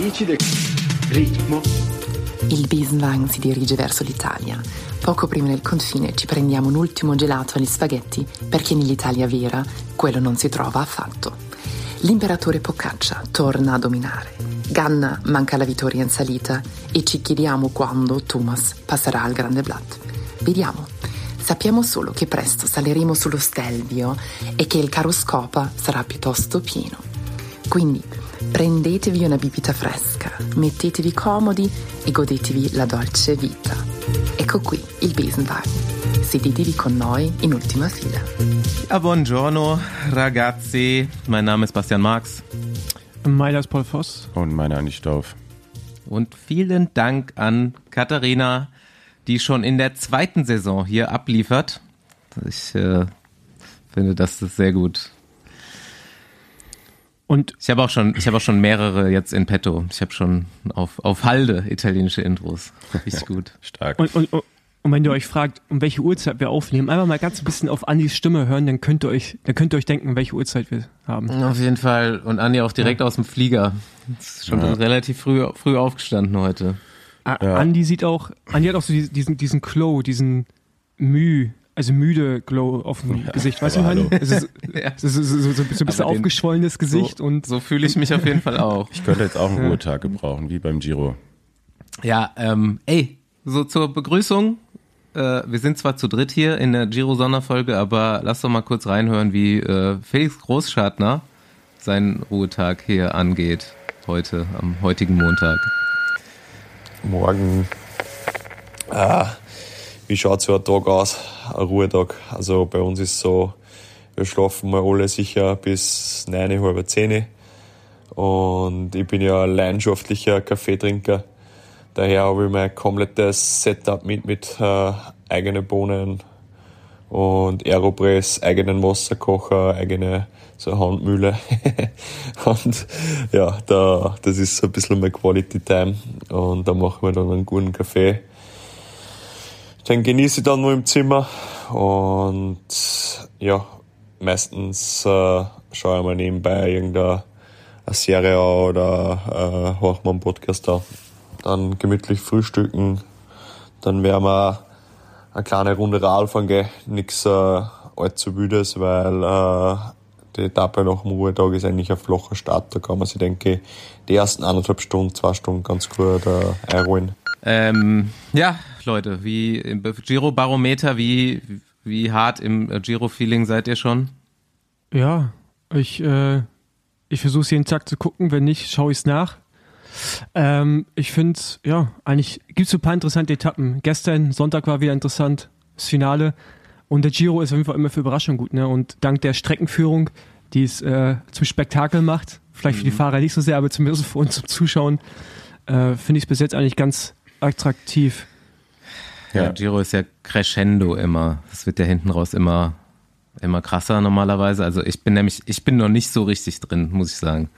difficile. Ritmo. Il Besenwagen si dirige verso l'Italia. Poco prima del confine ci prendiamo un ultimo gelato agli spaghetti perché nell'Italia vera quello non si trova affatto. L'imperatore Pocaccia torna a dominare. Ganna manca la vittoria in salita e ci chiediamo quando Thomas passerà al Grande Blatt. Vediamo. Sappiamo solo che presto saliremo sullo Stelvio e che il Carroscopa sarà piuttosto pieno. Quindi prendetevi una bibita fresca, mettetevi comodi e godetevi la dolce vita. Ecco qui il Besenwagen. Sedetevi con noi in ultima fila. Ja, buongiorno, ragazzi. Mein Name ist Bastian Marx. Meiner ist Paul Voss. Und meiner Andi Stauf. Und vielen Dank an Katharina, die schon in der 2. Saison hier abliefert. Ich finde, das ist sehr gut. Und ich habe auch schon mehrere jetzt in petto. Ich habe schon auf Halde italienische Intros. Richtig gut. Stark. Und wenn ihr euch fragt, um welche Uhrzeit wir aufnehmen, einfach mal ganz ein bisschen auf Andis Stimme hören, dann könnt ihr euch denken, welche Uhrzeit wir haben. Auf jeden Fall. Und Andi auch direkt aus dem Flieger. Ist schon relativ früh aufgestanden heute. Ja. Andi hat auch so diesen Glow, diesen müde Glow auf dem Gesicht. Weißt du, Andi? Es ist so ein bisschen aufgeschwollenes Gesicht. So fühle ich mich auf jeden Fall auch. Ich könnte jetzt auch einen Ruhetag gebrauchen, wie beim Giro. Ja, so zur Begrüßung. Wir sind zwar zu dritt hier in der Giro-Sonderfolge, aber lass doch mal kurz reinhören, wie Felix Großschartner seinen Ruhetag hier angeht, heute, am heutigen Montag. Morgen, wie schaut so ein Tag aus, ein Ruhetag? Also bei uns ist so, wir schlafen mal alle sicher bis 9, halb 10. Und ich bin ja ein leidenschaftlicher Kaffeetrinker. Daher habe ich mein komplettes Setup mit eigenen Bohnen und Aeropress, eigenen Wasserkocher, eigene so Handmühle. Und ja, das ist so ein bisschen mein Quality Time. Und da machen wir dann einen guten Kaffee. Den genieße ich dann nur im Zimmer. Und ja, meistens schaue ich mal nebenbei irgendeine Serie an oder höre mal einen Podcast an. Dann gemütlich frühstücken, dann werden wir eine kleine Runde Radfahren gehen, nichts allzu Wildes, weil die Etappe nach dem Ruhetag ist eigentlich ein flacher Start, da kann man sich, denke ich, die ersten 1,5 Stunden, 2 Stunden ganz gut einrollen. Ja, Leute, wie im Giro-Barometer, wie hart im Giro-Feeling seid ihr schon? Ja, ich versuche es jeden Tag zu gucken, wenn nicht, schaue ich es nach. Ich finde, ja, eigentlich gibt es so ein paar interessante Etappen. Gestern, Sonntag war wieder interessant, das Finale. Und der Giro ist auf jeden Fall immer für Überraschung gut, ne? Und dank der Streckenführung, die es zum Spektakel macht, vielleicht für die Fahrer nicht so sehr, aber zumindest für uns zum Zuschauen, finde ich es bis jetzt eigentlich ganz attraktiv. Ja, Giro ist ja crescendo immer. Es wird ja hinten raus immer krasser normalerweise. Also ich bin noch nicht so richtig drin, muss ich sagen.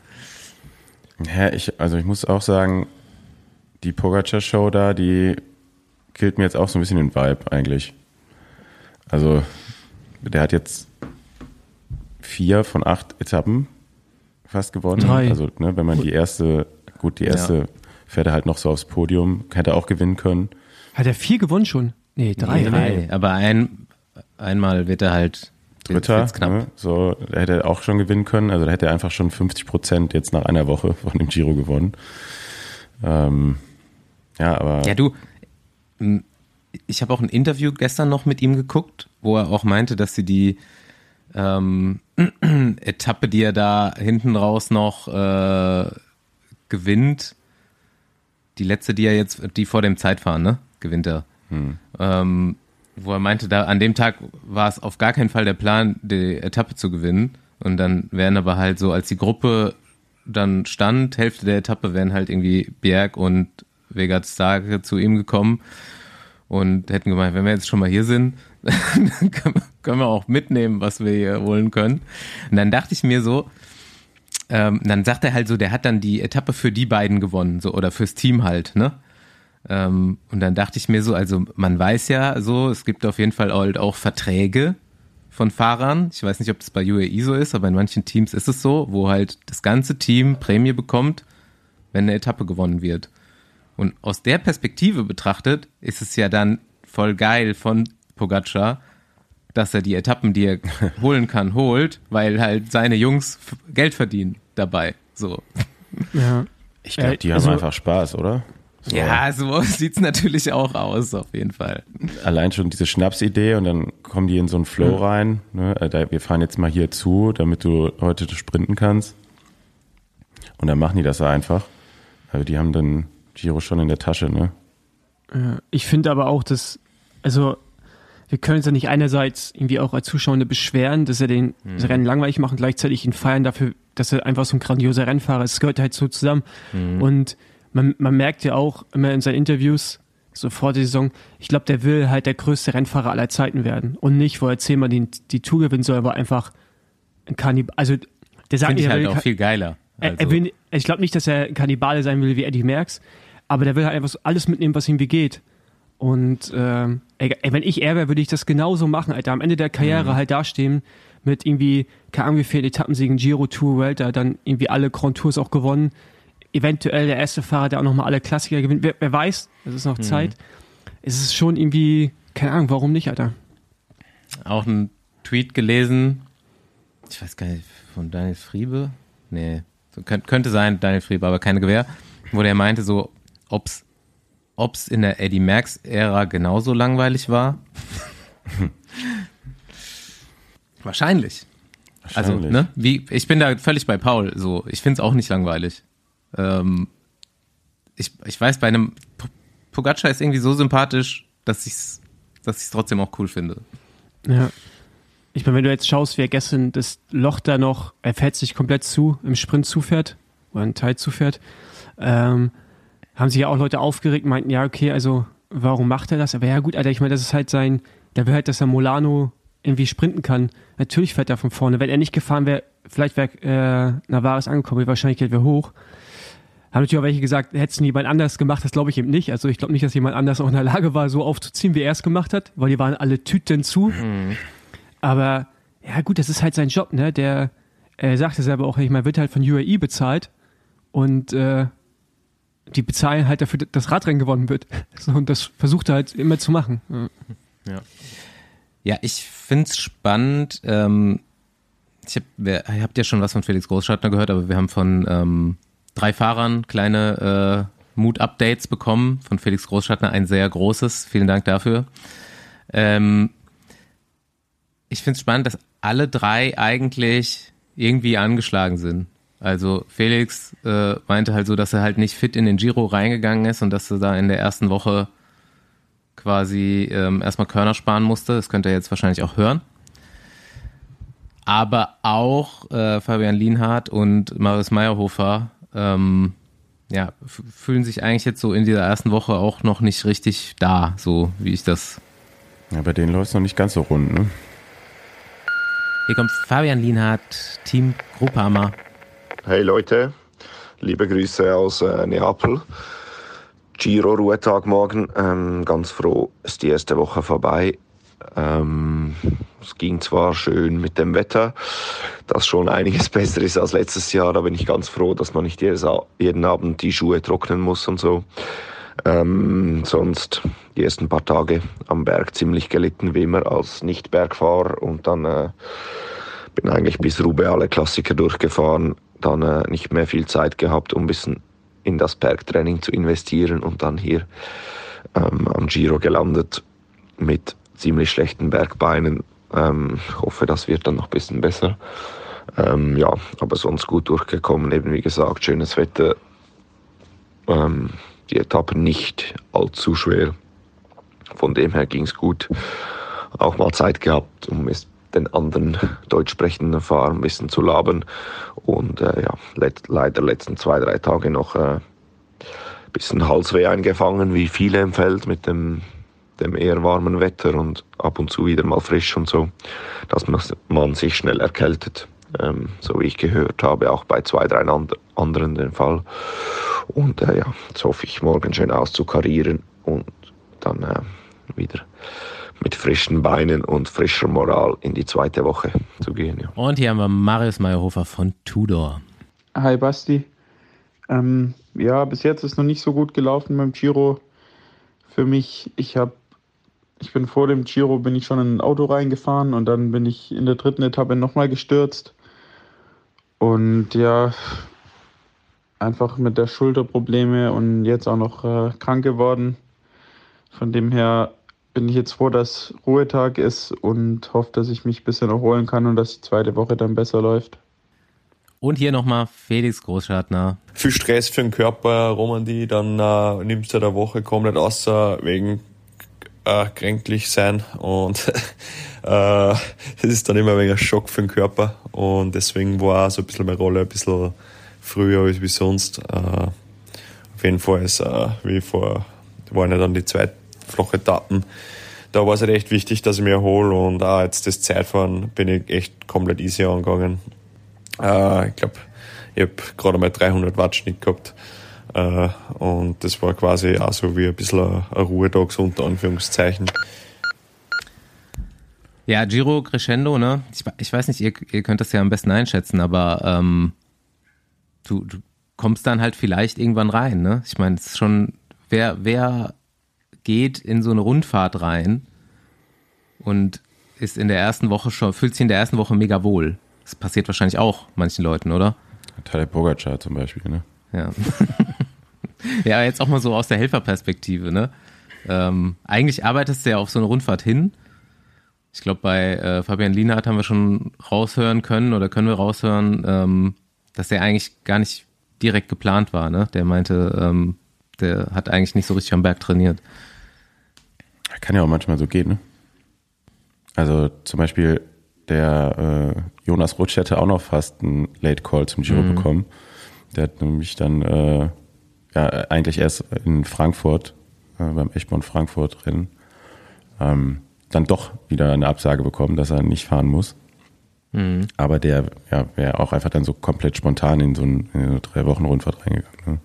Ja, ich muss auch sagen, die Pogacar-Show da, die killt mir jetzt auch so ein bisschen den Vibe eigentlich. Also, der hat jetzt 4 von 8 Etappen fast gewonnen. 3. Also, ne, wenn man die erste fährt er halt noch so aufs Podium, hätte er auch gewinnen können. Hat er 4 gewonnen schon? Nee, 3. Nee, aber einmal wird er halt Dritter, knapp. Ne, so, da hätte er auch schon gewinnen können. Also da hätte er einfach schon 50% jetzt nach einer Woche von dem Giro gewonnen. Aber... Ja, du, ich habe auch ein Interview gestern noch mit ihm geguckt, wo er auch meinte, dass sie die Etappe, die er da hinten raus noch gewinnt, die letzte, die vor dem Zeitfahren, ne, gewinnt er. Wo er meinte, da an dem Tag war es auf gar keinen Fall der Plan, die Etappe zu gewinnen. Und dann wären aber halt so, als die Gruppe dann stand, Hälfte der Etappe, wären halt irgendwie Bjerg und Vegard Starke zu ihm gekommen und hätten gemeint, wenn wir jetzt schon mal hier sind, dann können wir auch mitnehmen, was wir hier holen können. Und dann dachte ich mir so, dann sagt er halt so, der hat dann die Etappe für die beiden gewonnen, so, oder fürs Team halt, ne? Und dann dachte ich mir so, also man weiß ja so, es gibt auf jeden Fall halt auch Verträge von Fahrern. Ich weiß nicht, ob das bei UAE so ist, aber in manchen Teams ist es so, wo halt das ganze Team Prämie bekommt, wenn eine Etappe gewonnen wird. Und aus der Perspektive betrachtet ist es ja dann voll geil von Pogacar, dass er die Etappen, die er holen kann, holt, weil halt seine Jungs Geld verdienen dabei. So. Ja. Ich glaube, die haben einfach Spaß, oder? So. Ja, so sieht's natürlich auch aus, auf jeden Fall. Allein schon diese Schnapsidee und dann kommen die in so einen Flow rein. Ne? Wir fahren jetzt mal hier zu, damit du heute sprinten kannst. Und dann machen die das einfach. Also die haben dann Giro schon in der Tasche, ne? Ja, ich finde aber auch, dass, also wir können uns ja nicht einerseits irgendwie auch als Zuschauer beschweren, dass er das Rennen langweilig macht und gleichzeitig ihn feiern dafür, dass er einfach so ein grandioser Rennfahrer ist. Es gehört halt so zusammen. Und man merkt ja auch immer in seinen Interviews, so vor der Saison, ich glaube, der will halt der größte Rennfahrer aller Zeiten werden. Und nicht, wo er 10-mal die Tour gewinnen soll, aber einfach ein Kannibal. Also der sagt, finde ich halt auch viel geiler. Also. Ich glaube nicht, dass er ein Kannibale sein will wie Eddie Merckx, aber der will halt einfach so alles mitnehmen, was ihm wie geht. Und wenn ich er wäre, würde ich das genauso machen, Alter. Am Ende der Karriere halt dastehen mit irgendwie, keine Ahnung wie viele Etappensiegen, Giro, Tour, Vuelta, dann irgendwie alle Grand Tours auch gewonnen. Eventuell der erste Fahrer, der auch nochmal alle Klassiker gewinnt. Wer weiß, es ist noch Zeit. Es ist schon irgendwie, keine Ahnung, warum nicht, Alter. Auch ein Tweet gelesen, ich weiß gar nicht, von Daniel Friebe? Nee, so könnte sein, Daniel Friebe, aber keine Gewähr, wo der meinte so, ob's in der Eddie Merckx-Ära genauso langweilig war. Wahrscheinlich. Also, ne? Ich bin da völlig bei Paul. So, ich find's auch nicht langweilig. Ich weiß, bei einem Pogacar ist irgendwie so sympathisch, dass ich's trotzdem auch cool finde. Ja. Ich meine, wenn du jetzt schaust, wie er gestern das Loch da noch, er fährt sich komplett zu, im Sprint zufährt, oder einen Teil zufährt, haben sich ja auch Leute aufgeregt, meinten, ja, okay, also warum macht er das? Aber ja gut, Alter, ich meine, das ist halt der will halt, dass er Molano irgendwie sprinten kann. Natürlich fährt er von vorne. Wenn er nicht gefahren wäre, vielleicht wäre Navarez angekommen, die Wahrscheinlichkeit wäre hoch. Haben natürlich auch welche gesagt, hätte es jemand anders gemacht, das glaube ich eben nicht. Also ich glaube nicht, dass jemand anders auch in der Lage war, so aufzuziehen, wie er es gemacht hat, weil die waren alle Tüten zu. Aber ja gut, das ist halt sein Job, ne? Der sagte selber auch, ich meine, wird halt von UAE bezahlt und die bezahlen halt dafür, dass das Radrennen gewonnen wird. So, und das versucht er halt immer zu machen. Ja, ich find's spannend. Ihr habt ja schon was von Felix Großschartner gehört, aber wir haben von 3 Fahrern kleine Mood-Updates bekommen. Von Felix Großschartner ein sehr großes. Vielen Dank dafür. Ich find's spannend, dass alle 3 eigentlich irgendwie angeschlagen sind. Also Felix meinte halt so, dass er halt nicht fit in den Giro reingegangen ist und dass er da in der ersten Woche quasi erstmal Körner sparen musste. Das könnt ihr jetzt wahrscheinlich auch hören. Aber auch Fabian Lienhardt und Marius Meyerhofer fühlen sich eigentlich jetzt so in dieser ersten Woche auch noch nicht richtig da, so wie ich das... Ja, bei denen läuft es noch nicht ganz so rund, ne? Hier kommt Fabian Lienhardt, Team Groupama. Hey Leute, liebe Grüße aus Neapel. Giro-Ruhetag morgen. Ganz froh, ist die erste Woche vorbei. Es ging zwar schön mit dem Wetter, das schon einiges besser ist als letztes Jahr. Da bin ich ganz froh, dass man nicht jeden Abend die Schuhe trocknen muss und so. Sonst die ersten paar Tage am Berg ziemlich gelitten, wie immer als Nicht-Bergfahrer. Und dann bin eigentlich bis Roubaix alle Klassiker durchgefahren. Dann nicht mehr viel Zeit gehabt, um ein bisschen in das Bergtraining zu investieren und dann hier am Giro gelandet mit ziemlich schlechten Bergbeinen. Ich hoffe, das wird dann noch ein bisschen besser. Aber sonst gut durchgekommen. Eben wie gesagt, schönes Wetter. Die Etappe nicht allzu schwer. Von dem her ging es gut. Auch mal Zeit gehabt, um den anderen deutsch sprechenden Fahrer ein bisschen zu labern. Und leider letzten 2-3 Tage noch ein bisschen Halsweh eingefangen, wie viele im Feld mit dem eher warmen Wetter und ab und zu wieder mal frisch und so, dass man sich schnell erkältet. So wie ich gehört habe, auch bei 2-3 anderen den Fall. Und jetzt hoffe ich, morgen schön auszukarieren und dann wieder mit frischen Beinen und frischer Moral in die zweite Woche zu gehen. Ja. Und hier haben wir Marius Meyerhofer von Tudor. Hi Basti. Ja, bis jetzt ist noch nicht so gut gelaufen beim Giro. Für mich, ich bin vor dem Giro bin ich schon in ein Auto reingefahren und dann bin ich in der 3. Etappe nochmal gestürzt. Und ja, einfach mit der Schulterprobleme und jetzt auch noch krank geworden. Von dem her bin ich jetzt froh, dass Ruhetag ist und hoffe, dass ich mich ein bisschen erholen kann und dass die zweite Woche dann besser läuft. Und hier nochmal Felix Großschartner. Viel Stress für den Körper, Romandie, dann nimmst du eine Woche komplett außer wegen kränklich sein und das ist dann immer ein wenig ein Schock für den Körper und deswegen war so ein bisschen meine Rolle ein bisschen früher als wie sonst. Auf jeden Fall ist waren ja dann die 2 flache Etappen. Da war es halt echt wichtig, dass ich mich erhole und auch jetzt das Zeitfahren bin ich echt komplett easy angegangen. Ich glaube, ich habe gerade mal 300 Watt Schnitt gehabt und das war quasi auch so wie ein bisschen ein Ruhetag, so unter Anführungszeichen. Ja, Giro Crescendo, ne? Ich weiß nicht, ihr könnt das ja am besten einschätzen, aber du kommst dann halt vielleicht irgendwann rein, ne? Ich meine, es ist schon, wer geht in so eine Rundfahrt rein und ist in der ersten Woche schon, fühlt sich in der ersten Woche mega wohl. Das passiert wahrscheinlich auch manchen Leuten, oder? Tadej Pogačar zum Beispiel, ne? Ja. Ja, jetzt auch mal so aus der Helferperspektive, ne? Eigentlich arbeitest du ja auf so eine Rundfahrt hin. Ich glaube, bei Fabian Lienhardt haben wir schon raushören können oder können wir raushören, dass der eigentlich gar nicht direkt geplant war, ne? Der meinte, der hat eigentlich nicht so richtig am Berg trainiert. Kann ja auch manchmal so gehen, ne? Also zum Beispiel der Jonas Rutsch hätte auch noch fast einen Late Call zum Giro bekommen. Der hat nämlich dann eigentlich erst in Frankfurt, beim Eschborn Frankfurt Rennen, dann doch wieder eine Absage bekommen, dass er nicht fahren muss. Aber der wäre auch einfach dann so komplett spontan in so eine 3 Wochen Rundfahrt reingegangen. Ne?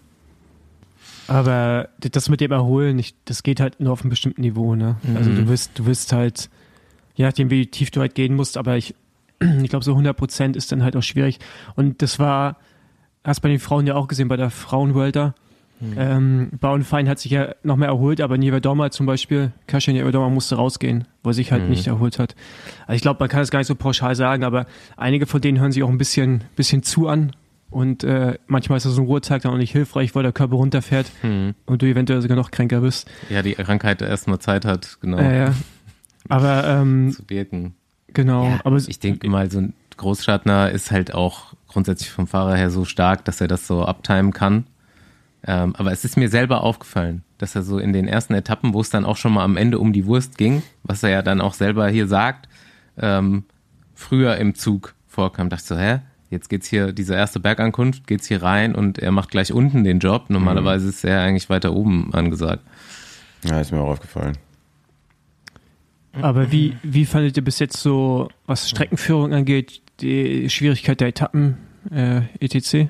Aber das mit dem Erholen, das geht halt nur auf einem bestimmten Niveau, ne? Also du wirst halt, je nachdem wie tief du halt gehen musst, aber ich glaube so 100% ist dann halt auch schwierig. Und das war, hast bei den Frauen ja auch gesehen, bei der Frauenwelter. Bauernfein hat sich ja noch mehr erholt, aber Nievedoma zum Beispiel, Kasia Nievedoma musste rausgehen, wo er sich halt nicht erholt hat. Also ich glaube, man kann das gar nicht so pauschal sagen, aber einige von denen hören sich auch ein bisschen zu an und manchmal ist das so ein Ruhetag dann auch nicht hilfreich, weil der Körper runterfährt und du eventuell sogar noch kränker bist. Ja, die Krankheit erstmal Zeit hat, genau. Ja. Aber zu wirken. Genau. Ja, aber ich denke mal, so ein Großschartner ist halt auch grundsätzlich vom Fahrer her so stark, dass er das so uptimen kann. Aber es ist mir selber aufgefallen, dass er so in den ersten Etappen, wo es dann auch schon mal am Ende um die Wurst ging, was er ja dann auch selber hier sagt, früher im Zug vorkam. Dachte ich so, jetzt geht's hier, diese erste Bergankunft, geht's hier rein und er macht gleich unten den Job. Normalerweise ist er eigentlich weiter oben angesagt. Ja, ist mir auch aufgefallen. Aber wie fandet ihr bis jetzt so, was Streckenführung angeht, die Schwierigkeit der Etappen, etc.?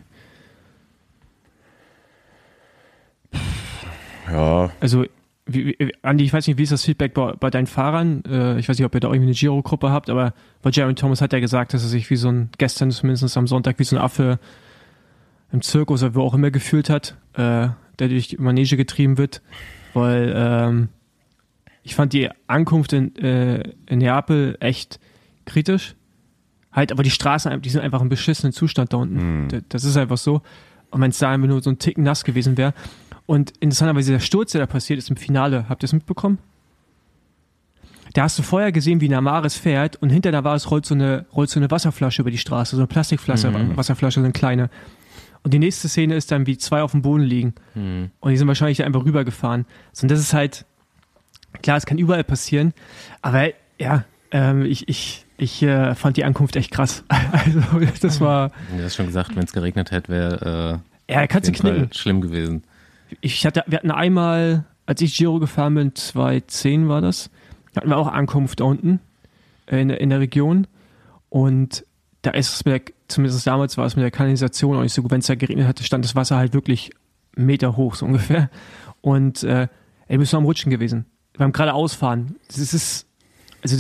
Ja. Also, Andi, ich weiß nicht, wie ist das Feedback bei deinen Fahrern? Ich weiß nicht, ob ihr da irgendwie eine Giro-Gruppe habt, aber bei Jeremy Thomas hat er gesagt, dass er sich gestern zumindest am Sonntag, wie so ein Affe im Zirkus oder wo auch immer gefühlt hat, der durch die Manege getrieben wird, weil ich fand die Ankunft in Neapel echt kritisch. Halt, aber die Straßen, die sind einfach im beschissenen Zustand da unten. Das ist einfach so. Und wenn es da einfach nur so ein Ticken nass gewesen wäre. Und interessanterweise der Sturz, der da passiert ist im Finale, habt ihr es mitbekommen? Da hast du vorher gesehen, wie Namaris fährt und hinter Namaris rollt so eine Wasserflasche über die Straße, so eine Plastikflasche, Wasserflasche, so eine kleine. Und die nächste Szene ist dann, wie 2 auf dem Boden liegen. Und die sind wahrscheinlich da einfach rübergefahren. So, und das ist halt, klar, es kann überall passieren, aber ja, ich fand die Ankunft echt krass. Also das war... Du hast schon gesagt, wenn es geregnet hätte, wäre kannst du knicken. Schlimm gewesen. Wir hatten einmal, als ich Giro gefahren bin, 2010 war das, hatten wir auch Ankunft da unten in der Region und da ist es zumindest damals war es mit der Kanalisation auch nicht so gut, wenn es da geregnet hatte, stand das Wasser halt wirklich 1 Meter hoch so ungefähr und du bist nur am Rutschen gewesen. Beim geradeausfahren, das ist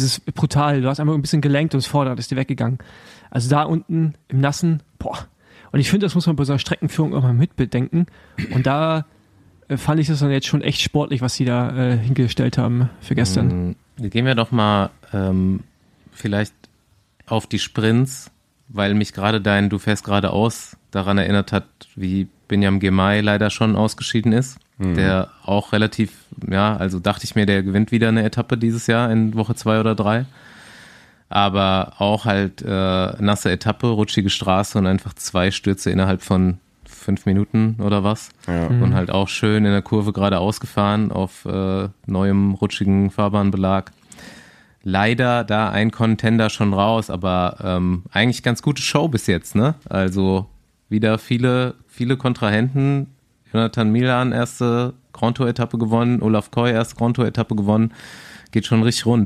brutal, du hast einfach ein bisschen gelenkt und das Vorderrad ist dir weggegangen. Also da unten im Nassen, Und ich finde, das muss man bei so einer Streckenführung auch mal mitbedenken. Und da fand ich das dann jetzt schon echt sportlich, was sie da hingestellt haben für gestern. Gehen wir doch mal vielleicht auf die Sprints, weil mich gerade du fährst geradeaus daran erinnert hat, wie Binyam Girmay leider schon ausgeschieden ist. Der auch relativ, also dachte ich mir, der gewinnt wieder eine Etappe dieses Jahr in Woche 2 oder 3. Aber auch halt nasse Etappe, rutschige Straße und einfach 2 Stürze innerhalb von 5 Minuten oder was. Ja. Und halt auch schön in der Kurve geradeaus gefahren auf neuem rutschigen Fahrbahnbelag. Leider da ein Contender schon raus, aber eigentlich ganz gute Show bis jetzt, ne? Also wieder viele Kontrahenten. Jonathan Milan erste Grand Tour Etappe gewonnen, Olaf Koy erste Grand Tour Etappe gewonnen. Geht schon richtig rund.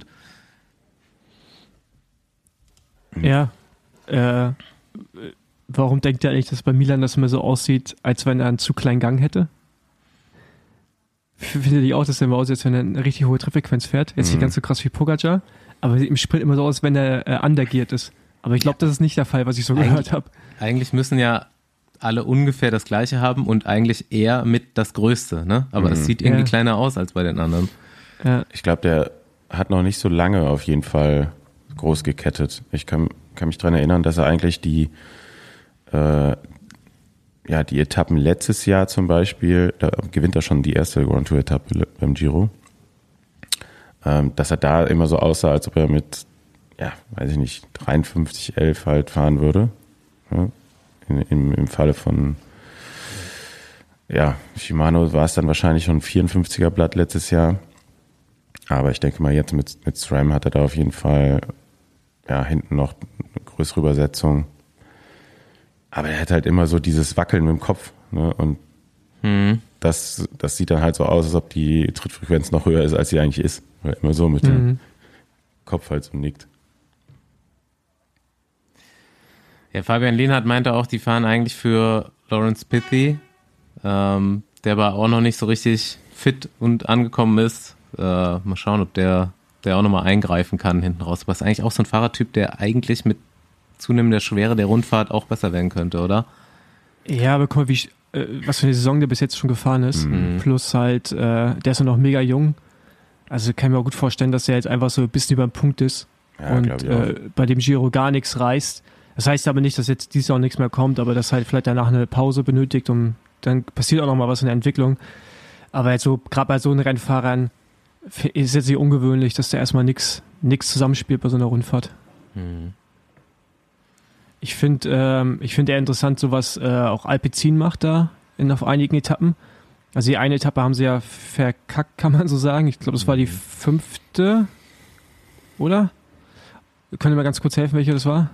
Ja, warum denkt ihr eigentlich, dass bei Milan das immer so aussieht, als wenn er einen zu kleinen Gang hätte? Findet ihr auch, dass er immer aussieht, als wenn er eine richtig hohe Trittfrequenz fährt? Jetzt nicht ganz so krass wie Pogacar, aber sieht im Sprint immer so aus, wenn er undergeared ist. Aber ich glaube, das ist nicht der Fall, was ich so gehört habe. Eigentlich müssen ja alle ungefähr das Gleiche haben und eigentlich eher mit das Größte, ne? Aber es sieht irgendwie kleiner aus als bei den anderen. Ja. Ich glaube, der hat noch nicht so lange auf jeden Fall groß gekettet. Ich kann mich daran erinnern, dass er eigentlich die Etappen letztes Jahr zum Beispiel, da gewinnt er schon die erste Grand Tour Etappe beim Giro, dass er da immer so aussah, als ob er mit, 53,11 halt fahren würde. Ja, im Falle von Shimano war es dann wahrscheinlich schon ein 54er Blatt letztes Jahr. Aber ich denke mal, jetzt mit SRAM hat er da auf jeden Fall hinten noch eine größere Übersetzung. Aber er hat halt immer so dieses Wackeln mit dem Kopf. Ne? Und das sieht dann halt so aus, als ob die Trittfrequenz noch höher ist, als sie eigentlich ist. Weil er immer so mit dem Kopf halt so nickt. Ja, Fabian Lienhardt meinte auch, die fahren eigentlich für Lawrence Pithy, der aber auch noch nicht so richtig fit und angekommen ist. Mal schauen, ob der auch nochmal eingreifen kann hinten raus. Aber ist eigentlich auch so ein Fahrertyp, der eigentlich mit zunehmender Schwere der Rundfahrt auch besser werden könnte, oder? Ja, aber guck mal, was für eine Saison der bis jetzt schon gefahren ist. Plus halt, der ist ja noch mega jung. Also kann ich mir auch gut vorstellen, dass er jetzt einfach so ein bisschen über den Punkt ist und bei dem Giro gar nichts reißt. Das heißt aber nicht, dass jetzt dieses Jahr auch nichts mehr kommt, aber dass halt vielleicht danach eine Pause benötigt und dann passiert auch nochmal was in der Entwicklung. Aber jetzt so, gerade bei so einen Rennfahrern ist jetzt nicht ungewöhnlich, dass der erstmal nichts zusammenspielt bei so einer Rundfahrt. Ich finde eher interessant, so was auch Alpecin macht da auf einigen Etappen. Also die eine Etappe haben sie ja verkackt, kann man so sagen. Ich glaube, das war die 5. Oder? Könnt ihr mal ganz kurz helfen, welche das war?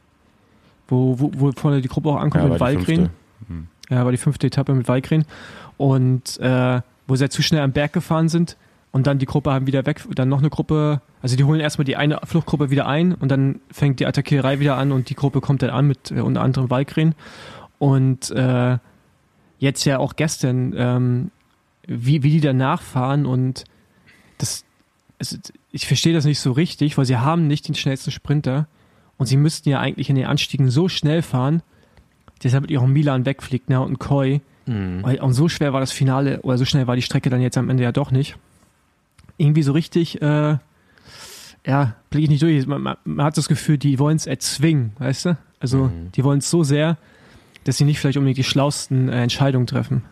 Wo vorne die Gruppe auch ankommt mit Walgren. Ja, war die 5. Etappe mit Walgren. Und wo sie ja zu schnell am Berg gefahren sind und dann die Gruppe haben wieder weg, dann noch eine Gruppe, also die holen erstmal die eine Fluchtgruppe wieder ein und dann fängt die Attackierei wieder an und die Gruppe kommt dann an mit unter anderem Walgren. Und jetzt ja auch gestern, wie die danach fahren und ich verstehe das nicht so richtig, weil sie haben nicht den schnellsten Sprinter und sie müssten ja eigentlich in den Anstiegen so schnell fahren, deshalb mit ihrem Milan wegfliegt, ne, und Koy. Und so schwer war das Finale, oder so schnell war die Strecke dann jetzt am Ende ja doch nicht. Irgendwie so richtig, blicke ich nicht durch. Man hat das Gefühl, die wollen es erzwingen, weißt du? Also, die wollen es so sehr, dass sie nicht vielleicht unbedingt die schlausten Entscheidungen treffen.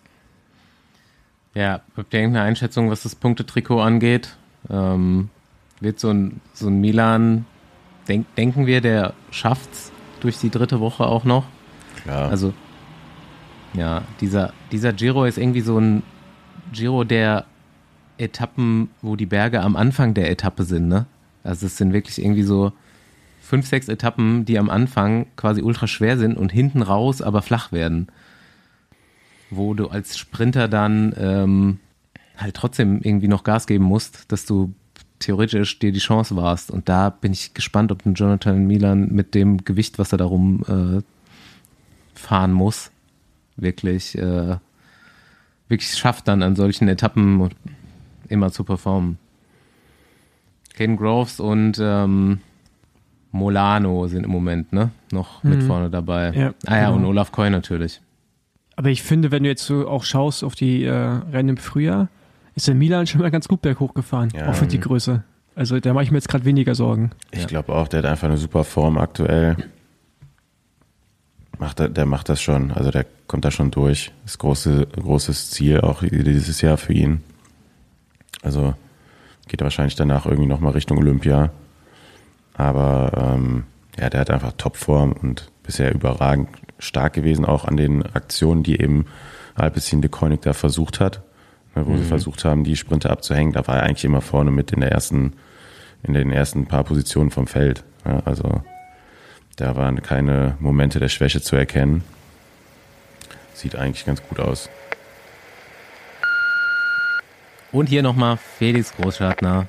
Ja, habt ihr irgendeine Einschätzung, was das Punktetrikot angeht? Wird so ein Milan, denken wir, der schafft's durch die 3. Woche auch noch? Klar. Also, ja, dieser Giro ist irgendwie so ein Giro der Etappen, wo die Berge am Anfang der Etappe sind, ne? Also es sind wirklich irgendwie so 5, 6 Etappen, die am Anfang quasi ultra schwer sind und hinten raus aber flach werden. Wo du als Sprinter dann halt trotzdem irgendwie noch Gas geben musst, dass du theoretisch dir die Chance warst. Und da bin ich gespannt, ob ein Jonathan Milan mit dem Gewicht, was er darum fahren muss, wirklich schafft, dann an solchen Etappen immer zu performen. Caden Groves und Molano sind im Moment noch mit vorne dabei. Ja, und Olaf Koy natürlich. Aber ich finde, wenn du jetzt so auch schaust auf die Rennen im Frühjahr, ist der Milan schon mal ganz gut berghoch gefahren, auch für die Größe. Also da mache ich mir jetzt gerade weniger Sorgen. Ich glaube auch, der hat einfach eine super Form aktuell. Der macht das schon, also der kommt da schon durch. Das großes Ziel auch dieses Jahr für ihn. Also geht er wahrscheinlich danach irgendwie nochmal Richtung Olympia. Aber der hat einfach Topform und bisher überragend stark gewesen, auch an den Aktionen, die eben Alpecin de Koenig da versucht hat, wo sie versucht haben, die Sprinter abzuhängen. Da war er eigentlich immer vorne mit in den ersten paar Positionen vom Feld. Ja, also da waren keine Momente der Schwäche zu erkennen. Sieht eigentlich ganz gut aus. Und hier nochmal Felix Großschartner.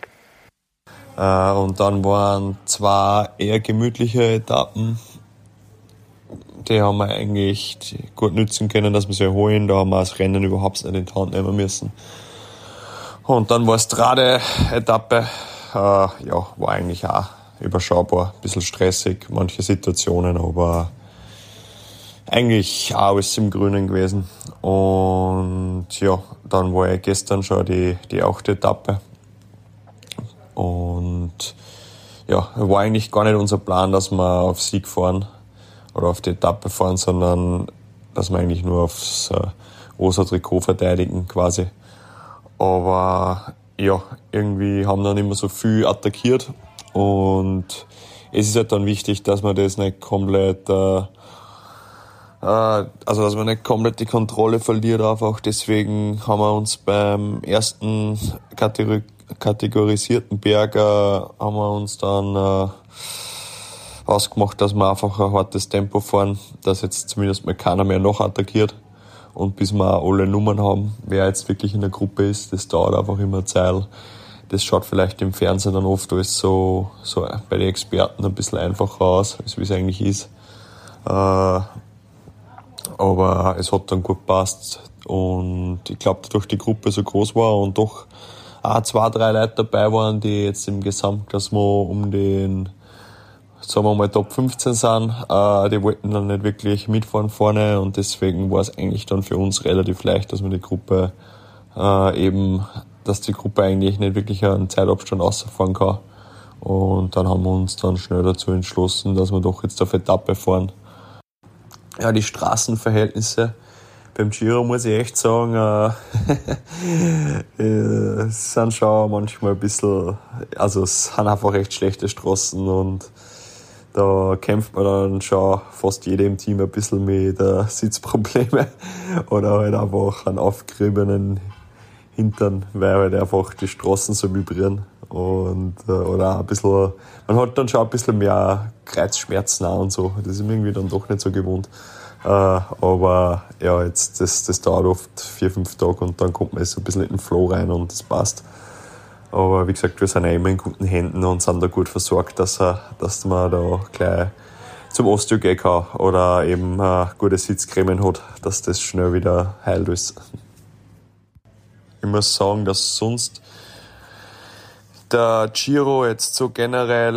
Und dann waren 2 eher gemütliche Etappen. Die haben wir eigentlich gut nützen können, dass wir sie erholen. Da haben wir das Rennen überhaupt nicht in die Hand nehmen müssen. Und dann war Strade-Etappe. War eigentlich auch überschaubar, ein bisschen stressig, manche Situationen, aber eigentlich auch alles im Grünen gewesen. Und ja, dann war gestern schon die 8. Etappe. Und ja, war eigentlich gar nicht unser Plan, dass wir auf Sieg fahren oder auf die Etappe fahren, sondern dass wir eigentlich nur aufs rosa Trikot verteidigen quasi. Aber ja, irgendwie haben dann immer so viel attackiert und es ist halt dann wichtig, dass man das nicht komplett, dass man nicht komplett die Kontrolle verliert einfach. Deswegen haben wir uns beim ersten kategorisierten Berg haben wir uns dann ausgemacht, dass wir einfach ein hartes Tempo fahren, dass jetzt zumindest mal keiner mehr noch attackiert. Und bis wir auch alle Nummern haben, wer jetzt wirklich in der Gruppe ist, das dauert einfach immer eine Zeit. Das schaut vielleicht im Fernsehen dann oft alles so bei den Experten ein bisschen einfacher aus, als wie es eigentlich ist. Aber es hat dann gut gepasst. Und ich glaube, dadurch die Gruppe so groß war und doch auch 2, 3 Leute dabei waren, die jetzt im Gesamtklassement um den, sagen wir mal, Top 15 sind, die wollten dann nicht wirklich mitfahren vorne und deswegen war es eigentlich dann für uns relativ leicht, dass wir die Gruppe dass die Gruppe eigentlich nicht wirklich einen Zeitabstand rausfahren kann. Und dann haben wir uns dann schnell dazu entschlossen, dass wir doch jetzt auf Etappe fahren. Ja, die Straßenverhältnisse beim Giro, muss ich echt sagen, es sind schon manchmal ein bisschen, also es sind einfach echt schlechte Straßen und da kämpft man dann schon fast jedem Team ein bisschen mit Sitzproblemen oder halt einfach einen aufgerissenen Hintern, weil halt einfach die Straßen so vibrieren und oder ein bisschen, man hat dann schon ein bisschen mehr Kreuzschmerzen auch und so, das ist irgendwie dann doch nicht so gewohnt. Aber ja, jetzt das dauert oft 4-5 Tage und dann kommt man so ein bisschen in den Flow rein und das passt. Aber wie gesagt, wir sind ja immer in guten Händen und sind da gut versorgt, dass man da gleich zum Osteo gehen kann oder eben gute Sitzcremen hat, dass das schnell wieder heilt ist. Ich muss sagen, dass sonst der Giro jetzt so generell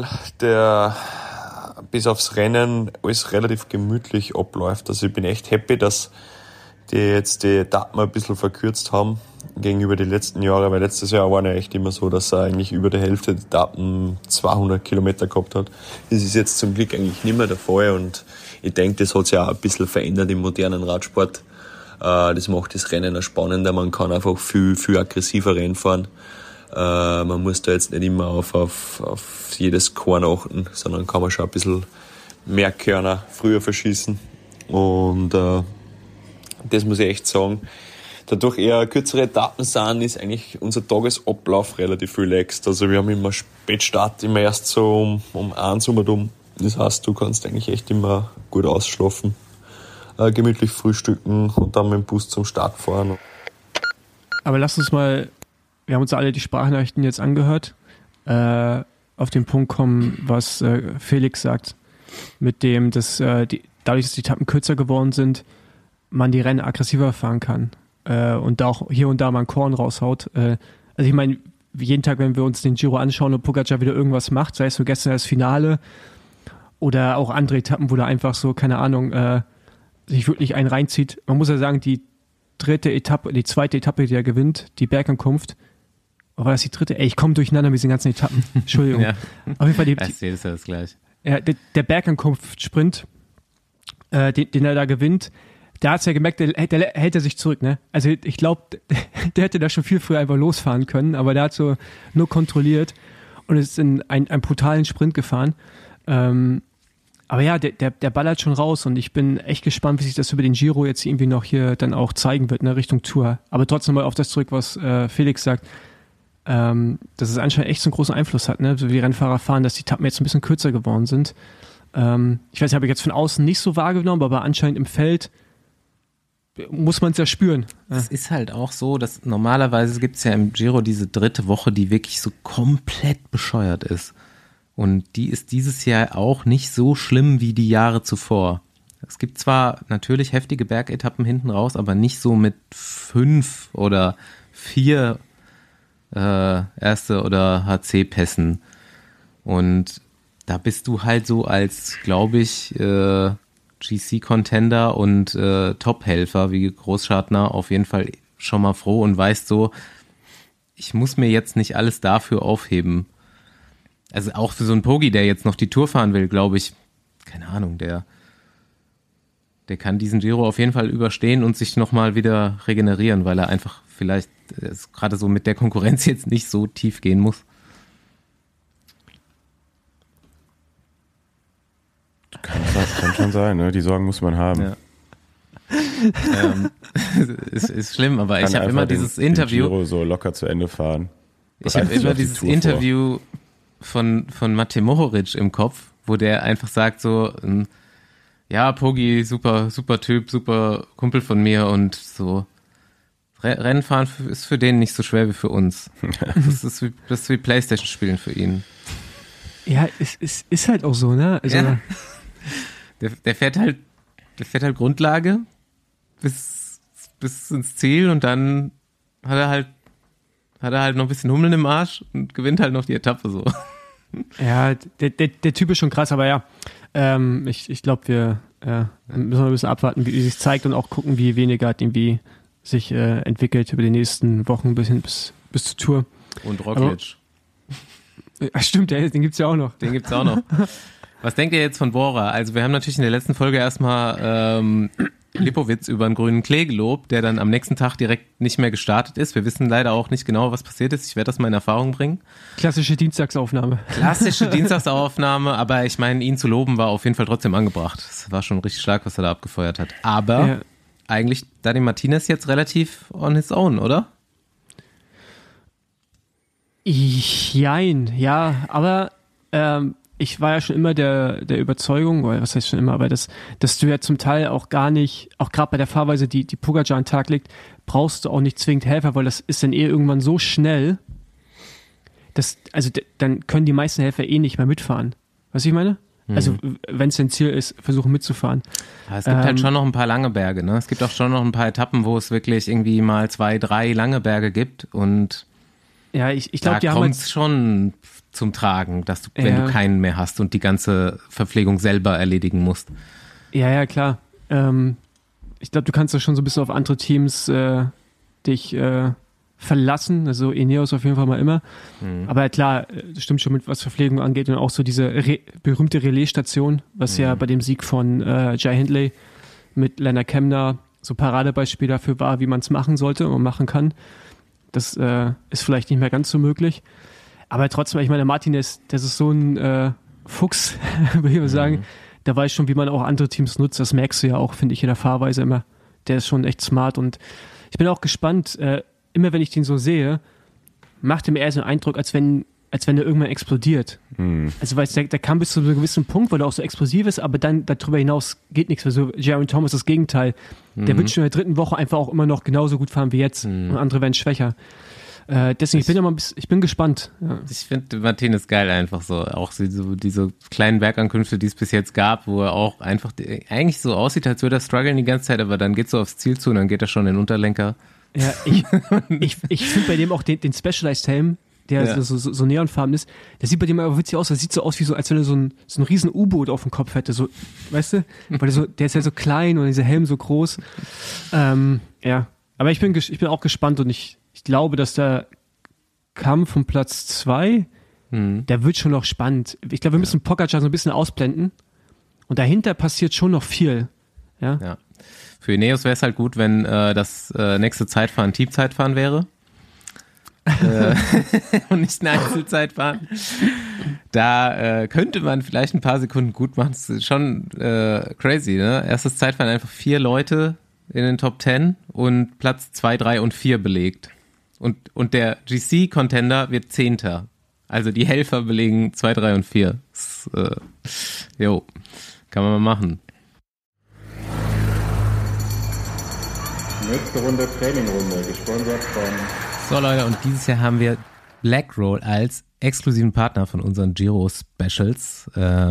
bis aufs Rennen alles relativ gemütlich abläuft. Also ich bin echt happy, dass die jetzt die Etappen ein bisschen verkürzt haben gegenüber den letzten Jahren, weil letztes Jahr war ja echt immer so, dass er eigentlich über die Hälfte der Etappen 200 Kilometer gehabt hat. Das ist jetzt zum Glück eigentlich nicht mehr der Fall und ich denke, das hat sich auch ein bisschen verändert im modernen Radsport. Das macht das Rennen auch spannender, man kann einfach viel, viel aggressiver Rennen fahren. Man muss da jetzt nicht immer auf jedes Korn achten, sondern kann man schon ein bisschen mehr Körner früher verschießen. Und das muss ich echt sagen. Dadurch eher kürzere Etappen sind, ist eigentlich unser Tagesablauf relativ relaxed. Also wir haben immer Spätstart, immer erst so um 1 Uhr. Das heißt, du kannst eigentlich echt immer gut ausschlafen, gemütlich frühstücken und dann mit dem Bus zum Start fahren. Aber lass uns mal, wir haben uns alle die Sprachnachrichten jetzt angehört, auf den Punkt kommen, was Felix sagt, mit dem, dass dadurch, dass die Etappen kürzer geworden sind, man die Rennen aggressiver fahren kann und da auch hier und da mal ein Korn raushaut. Also ich meine, jeden Tag, wenn wir uns den Giro anschauen und Pogacar wieder irgendwas macht, sei es so gestern das Finale oder auch andere Etappen, wo der einfach so, keine Ahnung, sich wirklich einen reinzieht. Man muss ja sagen, die zweite Etappe, die er gewinnt, die Bergankunft, war das die dritte? Ey, ich komme durcheinander mit diesen ganzen Etappen. Entschuldigung. Ja. Auf jeden Fall Ich sehe das gleich. ja, der Bergankunft-Sprint, den er da gewinnt, da hat's ja gemerkt, der hält er sich zurück, ne? Also ich glaube, der hätte da schon viel früher einfach losfahren können, aber der hat so nur kontrolliert und ist in einen brutalen Sprint gefahren. Aber ja, der ballert schon raus und ich bin echt gespannt, wie sich das über den Giro jetzt irgendwie noch hier dann auch zeigen wird, ne, Richtung Tour. Aber trotzdem mal auf das zurück, was Felix sagt, dass es anscheinend echt so einen großen Einfluss hat, ne? So wie die Rennfahrer fahren, dass die Etappen jetzt ein bisschen kürzer geworden sind. Ich weiß nicht, habe ich jetzt von außen nicht so wahrgenommen, aber anscheinend im Feld muss man es ja spüren. Es ist halt auch so, dass normalerweise gibt es ja im Giro diese dritte Woche, die wirklich so komplett bescheuert ist. Und die ist dieses Jahr auch nicht so schlimm wie die Jahre zuvor. Es gibt zwar natürlich heftige Bergetappen hinten raus, aber nicht so mit 5 oder 4 erste oder HC-Pässen. Und da bist du halt so als, glaube ich, GC-Contender und Top-Helfer wie Großschartner auf jeden Fall schon mal froh und weißt so, ich muss mir jetzt nicht alles dafür aufheben. Also auch für so einen Pogi, der jetzt noch die Tour fahren will, glaube ich, keine Ahnung, der kann diesen Giro auf jeden Fall überstehen und sich nochmal wieder regenerieren, weil er einfach vielleicht gerade so mit der Konkurrenz jetzt nicht so tief gehen muss. Kann schon sein, ne? Die Sorgen muss man haben. Ja. Ist schlimm, aber ich habe immer dieses Interview. Den Giro so locker zu Ende fahren. Ich habe immer dieses Interview von Matej Mohoric im Kopf, wo der einfach sagt so, ja, Pogi, super Typ, super Kumpel von mir und so. Rennfahren ist für den nicht so schwer wie für uns. Das ist wie Playstation spielen für ihn. Ja, es ist halt auch so, ne? Also, ja. Der fährt halt Grundlage bis ins Ziel und dann hat er halt noch ein bisschen Hummeln im Arsch und gewinnt halt noch die Etappe so. Ja, der Typ ist schon krass, aber ja, ich glaube, wir müssen noch ein bisschen abwarten, wie sich zeigt und auch gucken, wie Venegaard irgendwie sich entwickelt über die nächsten Wochen bis zur Tour. Und Roglic. Ach, stimmt, den gibt's ja auch noch. Den gibt's auch noch. Was denkt ihr jetzt von Bora? Also wir haben natürlich in der letzten Folge erstmal Lipowitz über einen grünen Klee gelobt, der dann am nächsten Tag direkt nicht mehr gestartet ist. Wir wissen leider auch nicht genau, was passiert ist. Ich werde das mal in Erfahrung bringen. Klassische Dienstagsaufnahme, aber ich meine, ihn zu loben war auf jeden Fall trotzdem angebracht. Es war schon richtig stark, was er da abgefeuert hat. Aber eigentlich Dani Martinez jetzt relativ on his own, oder? Jein, ja, aber ich war ja schon immer der Überzeugung, oder was heißt schon immer, aber dass du ja zum Teil auch gar nicht, auch gerade bei der Fahrweise, die Pogacar an den Tag legt, brauchst du auch nicht zwingend Helfer, weil das ist dann irgendwann so schnell, dann können die meisten Helfer nicht mehr mitfahren. Weißt du, ich meine? Also, wenn es dein Ziel ist, versuchen mitzufahren. Aber es gibt halt schon noch ein paar lange Berge, ne? Es gibt auch schon noch ein paar Etappen, wo es wirklich irgendwie mal 2, 3 lange Berge gibt und ja, ich glaube, die da haben kommt es schon zum Tragen, dass du, wenn du keinen mehr hast und die ganze Verpflegung selber erledigen musst. Ja, klar. Ich glaube, du kannst da schon so ein bisschen auf andere Teams dich verlassen, also Ineos auf jeden Fall mal immer. Aber klar, das stimmt schon mit, was Verpflegung angeht und auch so diese berühmte Relaisstation, was ja bei dem Sieg von Jai Hindley mit Lennart Kemna so Paradebeispiel dafür war, wie man es machen sollte und machen kann. Das ist vielleicht nicht mehr ganz so möglich. Aber trotzdem, ich meine, Martinez, das ist so ein Fuchs, würde ich mal sagen. Der weiß schon, wie man auch andere Teams nutzt. Das merkst du ja auch, finde ich, in der Fahrweise immer. Der ist schon echt smart. Und ich bin auch gespannt, immer wenn ich den so sehe, macht er mir eher so einen Eindruck, als wenn er irgendwann explodiert. Also, weil der kam bis zu einem gewissen Punkt, weil er auch so explosiv ist, aber dann darüber hinaus geht nichts. Also, Geraint Thomas ist das Gegenteil. Der wird schon in der dritten Woche einfach auch immer noch genauso gut fahren wie jetzt. Und andere werden schwächer. Deswegen, ich bin gespannt. Ja. Ich finde Martinez geil einfach so. Auch so diese kleinen Bergankünfte, die es bis jetzt gab, wo er auch einfach eigentlich so aussieht, als würde er strugglen die ganze Zeit, aber dann geht so aufs Ziel zu und dann geht er schon in den Unterlenker. Ja, ich finde bei dem auch den Specialized Helm, der so neonfarben ist. Der sieht bei dem aber witzig aus. Das sieht so aus, als wenn er so ein riesen U-Boot auf dem Kopf hätte. So, weißt du? Weil der ist ja so klein und dieser Helm so groß. Ja. Aber ich bin auch gespannt und ich glaube, dass der Kampf um Platz 2, der wird schon noch spannend. Ich glaube, wir müssen Pogačar so ein bisschen ausblenden. Und dahinter passiert schon noch viel. Ja. Für Ineos wäre es halt gut, wenn das nächste Zeitfahren Teamzeitfahren wäre. Und nicht ein Einzelzeitfahren. Da könnte man vielleicht ein paar Sekunden gut machen. Das ist schon crazy, ne? Erstes Zeitfahren einfach 4 Leute in den Top 10 und Platz 2, 3 und 4 belegt. Und der GC-Contender wird 10. Also die Helfer belegen 2, 3 und 4. Das, kann man mal machen. Nächste Runde, Trainingrunde, gesponsert von... So Leute, und dieses Jahr haben wir Blackroll als exklusiven Partner von unseren Giro-Specials.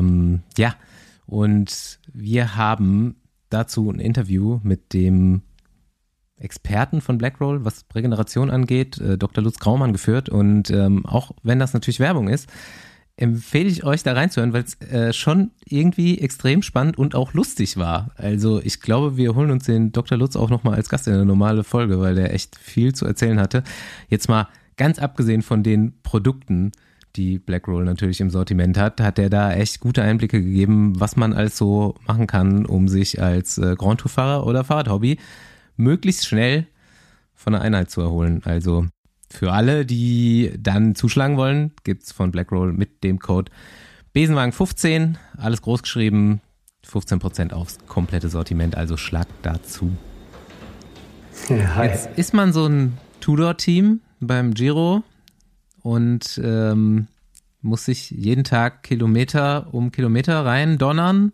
Und wir haben dazu ein Interview mit dem Experten von Blackroll, was Regeneration angeht, Dr. Lutz Graumann geführt. Und auch wenn das natürlich Werbung ist, empfehle ich euch da reinzuhören, weil es schon irgendwie extrem spannend und auch lustig war. Also ich glaube, wir holen uns den Dr. Lutz auch nochmal als Gast in eine normale Folge, weil der echt viel zu erzählen hatte. Jetzt mal ganz abgesehen von den Produkten, die Blackroll natürlich im Sortiment hat der da echt gute Einblicke gegeben, was man alles so machen kann, um sich als Grand Tour-Fahrer oder Fahrradhobby möglichst schnell von der Einheit zu erholen. Also für alle, die dann zuschlagen wollen, gibt's von Blackroll mit dem Code Besenwagen15, alles groß geschrieben, 15% aufs komplette Sortiment, also schlagt dazu. Ja, hi. Jetzt ist man so ein Tudor-Team beim Giro und muss sich jeden Tag Kilometer um Kilometer rein donnern.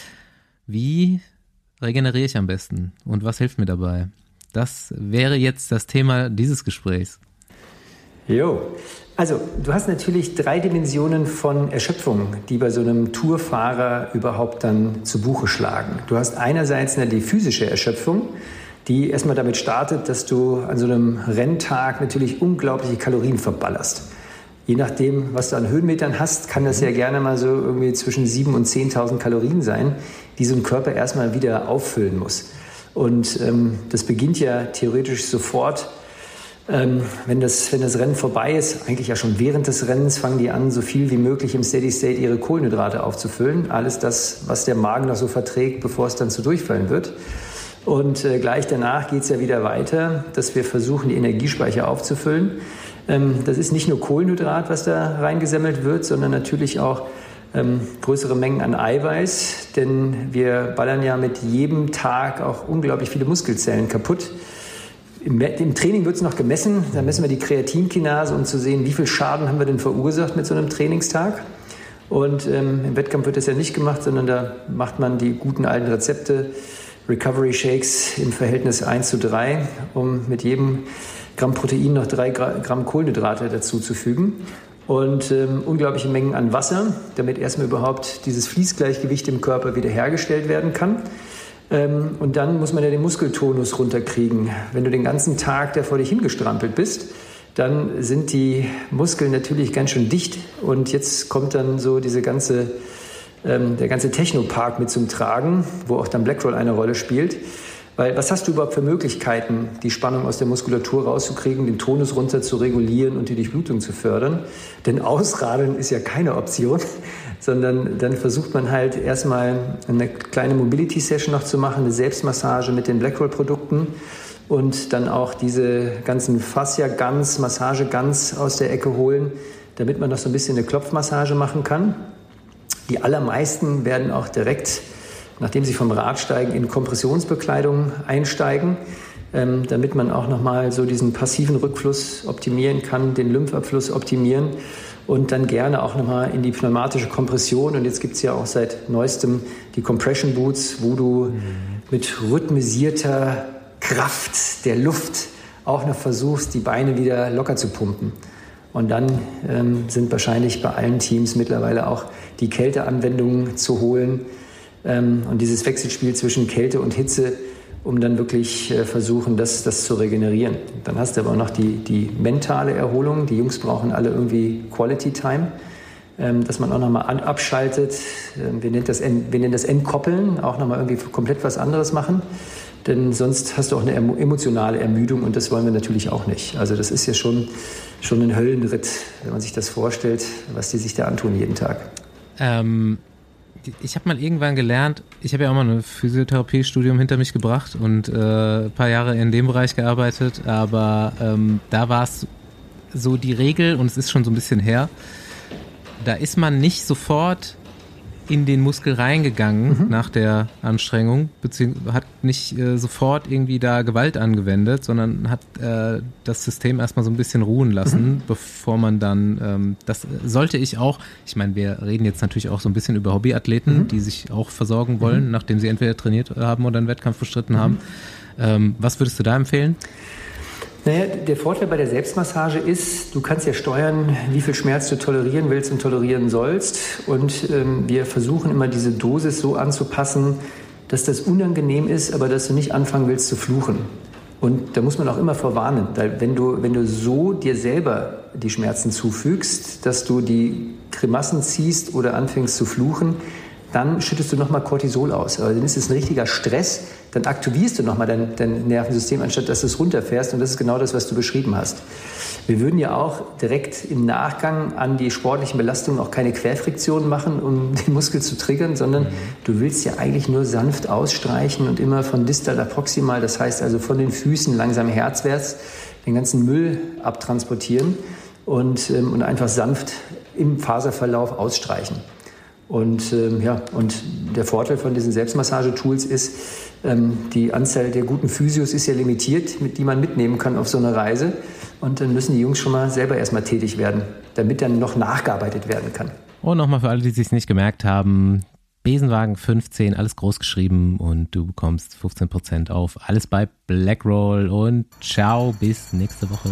Wie regeneriere ich am besten und was hilft mir dabei? Das wäre jetzt das Thema dieses Gesprächs. Jo, also du hast natürlich 3 Dimensionen von Erschöpfung, die bei so einem Tourfahrer überhaupt dann zu Buche schlagen. Du hast einerseits die physische Erschöpfung, die erstmal damit startet, dass du an so einem Renntag natürlich unglaubliche Kalorien verballerst. Je nachdem, was du an Höhenmetern hast, kann das ja gerne mal so irgendwie zwischen 7.000 und 10.000 Kalorien sein, die so ein Körper erstmal wieder auffüllen muss. Und das beginnt ja theoretisch sofort. Wenn das Rennen vorbei ist, eigentlich ja schon während des Rennens, fangen die an, so viel wie möglich im Steady State ihre Kohlenhydrate aufzufüllen. Alles das, was der Magen noch so verträgt, bevor es dann zu Durchfallen wird. Und gleich danach geht es ja wieder weiter, dass wir versuchen, die Energiespeicher aufzufüllen. Das ist nicht nur Kohlenhydrat, was da reingesammelt wird, sondern natürlich auch größere Mengen an Eiweiß. Denn wir ballern ja mit jedem Tag auch unglaublich viele Muskelzellen kaputt. Im Training wird es noch gemessen. Da messen wir die Kreatinkinase, um zu sehen, wie viel Schaden haben wir denn verursacht mit so einem Trainingstag. Und im Wettkampf wird das ja nicht gemacht, sondern da macht man die guten alten Rezepte, Recovery Shakes im Verhältnis 1:3, um mit jedem Gramm Protein noch 3 Gramm Kohlenhydrate dazuzufügen. Und unglaubliche Mengen an Wasser, damit erstmal überhaupt dieses Fließgleichgewicht im Körper wiederhergestellt werden kann. Und dann muss man ja den Muskeltonus runterkriegen. Wenn du den ganzen Tag da vor dich hingestrampelt bist, dann sind die Muskeln natürlich ganz schön dicht. Und jetzt kommt dann so der ganze Technopark mit zum Tragen, wo auch dann Blackroll eine Rolle spielt. Weil was hast du überhaupt für Möglichkeiten, die Spannung aus der Muskulatur rauszukriegen, den Tonus runter zu regulieren und die Durchblutung zu fördern? Denn Ausradeln ist ja keine Option, sondern dann versucht man halt erstmal eine kleine Mobility-Session noch zu machen, eine Selbstmassage mit den Blackroll-Produkten und dann auch diese ganzen Fascia-Guns, Massage-Guns aus der Ecke holen, damit man noch so ein bisschen eine Klopfmassage machen kann. Die allermeisten werden auch direkt, nachdem sie vom Rad steigen, in Kompressionsbekleidung einsteigen, damit man auch nochmal so diesen passiven Rückfluss optimieren kann, den Lymphabfluss optimieren und dann gerne auch nochmal in die pneumatische Kompression. Und jetzt gibt es ja auch seit neuestem die Compression Boots, wo du mit rhythmisierter Kraft der Luft auch noch versuchst, die Beine wieder locker zu pumpen. Und dann sind wahrscheinlich bei allen Teams mittlerweile auch die Kälteanwendungen zu holen. Und dieses Wechselspiel zwischen Kälte und Hitze um dann wirklich versuchen, das zu regenerieren. Dann hast du aber auch noch die mentale Erholung. Die Jungs brauchen alle irgendwie Quality Time, dass man auch nochmal abschaltet. Wir nennen das Entkoppeln, auch nochmal irgendwie komplett was anderes machen. Denn sonst hast du auch eine emotionale Ermüdung und das wollen wir natürlich auch nicht. Also das ist ja schon ein Höllenritt, wenn man sich das vorstellt, was die sich da antun jeden Tag. Ich habe mal irgendwann gelernt, ich habe ja auch mal ein Physiotherapiestudium hinter mich gebracht und ein paar Jahre in dem Bereich gearbeitet, aber da war es so die Regel, und es ist schon so ein bisschen her, da ist man nicht sofort in den Muskel reingegangen nach der Anstrengung, beziehungsweise hat nicht sofort irgendwie da Gewalt angewendet, sondern hat das System erstmal so ein bisschen ruhen lassen, bevor man dann, das sollte ich auch, ich meine, wir reden jetzt natürlich auch so ein bisschen über Hobbyathleten, die sich auch versorgen wollen, nachdem sie entweder trainiert haben oder einen Wettkampf bestritten haben. Was würdest du da empfehlen? Naja, der Vorteil bei der Selbstmassage ist, du kannst ja steuern, wie viel Schmerz du tolerieren willst und tolerieren sollst. Und wir versuchen immer diese Dosis so anzupassen, dass das unangenehm ist, aber dass du nicht anfangen willst zu fluchen. Und da muss man auch immer vorwarnen, weil wenn du so dir selber die Schmerzen zufügst, dass du die Grimassen ziehst oder anfängst zu fluchen, dann schüttest du nochmal Cortisol aus. Aber dann ist es ein richtiger Stress, dann aktivierst du nochmal dein Nervensystem, anstatt dass du es runterfährst. Und das ist genau das, was du beschrieben hast. Wir würden ja auch direkt im Nachgang an die sportlichen Belastungen auch keine Querfriktion machen, um den Muskel zu triggern, sondern du willst ja eigentlich nur sanft ausstreichen und immer von distal nach proximal, das heißt also von den Füßen langsam herzwärts, den ganzen Müll abtransportieren und einfach sanft im Faserverlauf ausstreichen. Und und der Vorteil von diesen Selbstmassagetools ist, die Anzahl der guten Physios ist ja limitiert, die man mitnehmen kann auf so eine Reise. Und dann müssen die Jungs schon mal selber erstmal tätig werden, damit dann noch nachgearbeitet werden kann. Und nochmal für alle, die es sich nicht gemerkt haben, Besenwagen 15, alles groß geschrieben und du bekommst 15% auf alles bei Blackroll und ciao, bis nächste Woche.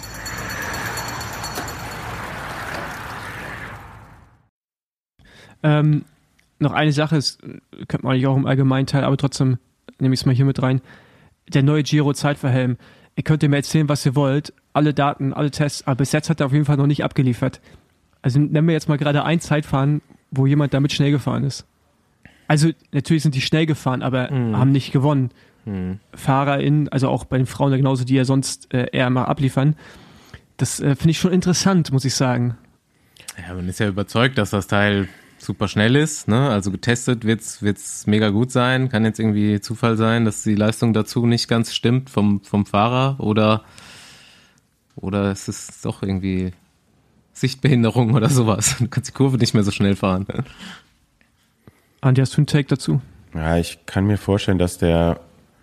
Noch eine Sache, ist, könnte man eigentlich auch im Allgemeinteil, aber trotzdem nehme ich es mal hier mit rein. Der neue Giro-Zeitverhelm. Ihr könnt mir erzählen, was ihr wollt. Alle Daten, alle Tests, aber bis jetzt hat er auf jeden Fall noch nicht abgeliefert. Also nennen wir jetzt mal gerade ein Zeitfahren, wo jemand damit schnell gefahren ist. Also natürlich sind die schnell gefahren, aber haben nicht gewonnen. FahrerInnen, also auch bei den Frauen genauso, die ja sonst eher mal abliefern. Das finde ich schon interessant, muss ich sagen. Ja, man ist ja überzeugt, dass das Teil super schnell ist, ne? Also getestet wird's mega gut sein. Kann jetzt irgendwie Zufall sein, dass die Leistung dazu nicht ganz stimmt vom Fahrer oder es ist doch irgendwie Sichtbehinderung oder sowas. Du kannst die Kurve nicht mehr so schnell fahren. Andi, hast du einen Take dazu? Ja, ich kann mir vorstellen, dass der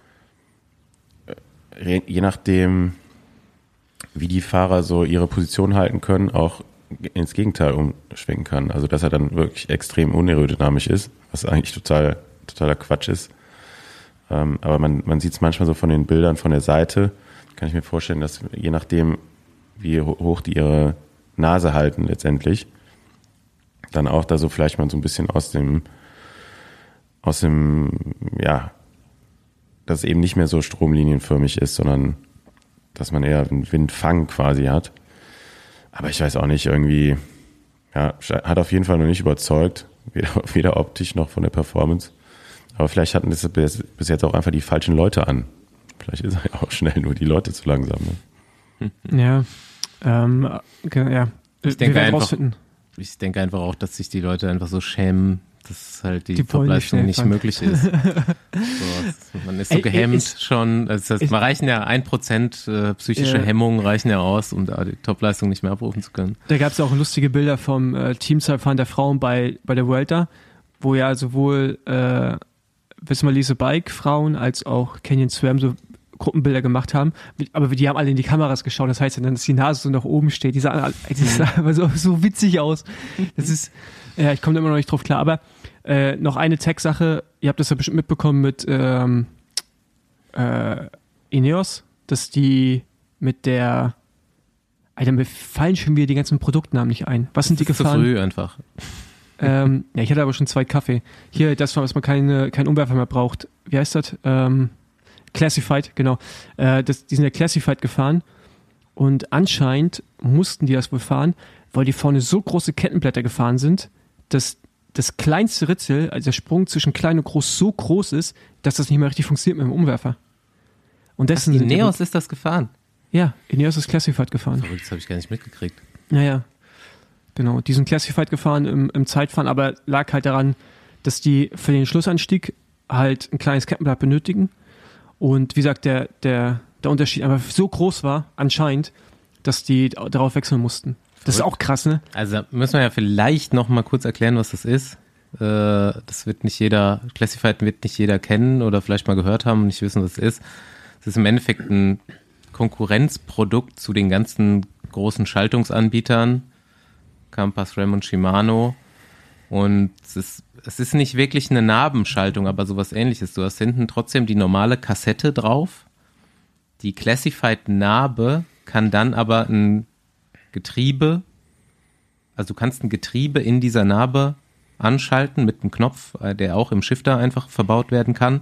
je nachdem, wie die Fahrer so ihre Position halten können, auch ins Gegenteil umschwenken kann. Also dass er dann wirklich extrem unaerodynamisch ist, was eigentlich totaler Quatsch ist. Aber man sieht es manchmal so von den Bildern von der Seite, kann ich mir vorstellen, dass je nachdem, wie hoch die ihre Nase halten letztendlich, dann auch da so vielleicht mal so ein bisschen aus dem ja, dass es eben nicht mehr so stromlinienförmig ist, sondern dass man eher einen Windfang quasi hat. Aber ich weiß auch nicht, irgendwie, ja, hat auf jeden Fall noch nicht überzeugt, weder optisch noch von der Performance. Aber vielleicht hatten das bis jetzt auch einfach die falschen Leute an. Vielleicht ist er auch schnell, nur die Leute zu langsam. Ja, Ne? ja. Ich denke einfach auch, dass sich die Leute einfach so schämen, dass halt die Topleistung nicht möglich ist. So, man ist so gehemmt schon. Das heißt, man reichen ja 1% psychische Hemmungen reichen ja aus, um da die Topleistung nicht mehr abrufen zu können. Da gab es ja auch lustige Bilder vom Teamzeitfahren der Frauen bei der Vuelta, wo ja sowohl Visma-Lease Bike Frauen als auch Canyon Swam so Gruppenbilder gemacht haben, aber die haben alle in die Kameras geschaut, das heißt dann, dass die Nase so nach oben steht, die sah aber so witzig aus. Das ist, ja, ich komme da immer noch nicht drauf klar, aber noch eine Tech-Sache, ihr habt das ja bestimmt mitbekommen mit Ineos, dass die mit der, Alter, mir fallen schon wieder die ganzen Produktnamen nicht ein. Was sind die gefahren? Zu früh einfach. Ja, ich hatte aber schon 2 Kaffee. Hier, das, was man kein Umwerfer mehr braucht. Wie heißt das? Classified, genau. Die sind ja Classified gefahren und anscheinend mussten die das wohl fahren, weil die vorne so große Kettenblätter gefahren sind, dass das kleinste Ritzel, also der Sprung zwischen klein und groß, so groß ist, dass das nicht mehr richtig funktioniert mit dem Umwerfer. Und dessen Ineos ist das gefahren? Ja, Ineos ist Classified gefahren. Verrückt, das habe ich gar nicht mitgekriegt. Naja, genau. Die sind Classified gefahren im Zeitfahren, aber lag halt daran, dass die für den Schlussanstieg halt ein kleines Kettenblatt benötigen. Und wie gesagt, der Unterschied einfach so groß war, anscheinend, dass die darauf wechseln mussten. Das ist auch krass, ne? Also müssen wir ja vielleicht noch mal kurz erklären, was das ist. Das wird nicht jeder, Classified wird nicht jeder kennen oder vielleicht mal gehört haben und nicht wissen, was es ist. Es ist im Endeffekt ein Konkurrenzprodukt zu den ganzen großen Schaltungsanbietern, Compass, Ram und Shimano. Und es ist nicht wirklich eine Nabenschaltung, aber sowas Ähnliches. Du hast hinten trotzdem die normale Kassette drauf. Die Classified-Narbe kann dann aber ein Getriebe, also du kannst ein Getriebe in dieser Narbe anschalten mit einem Knopf, der auch im Shifter einfach verbaut werden kann,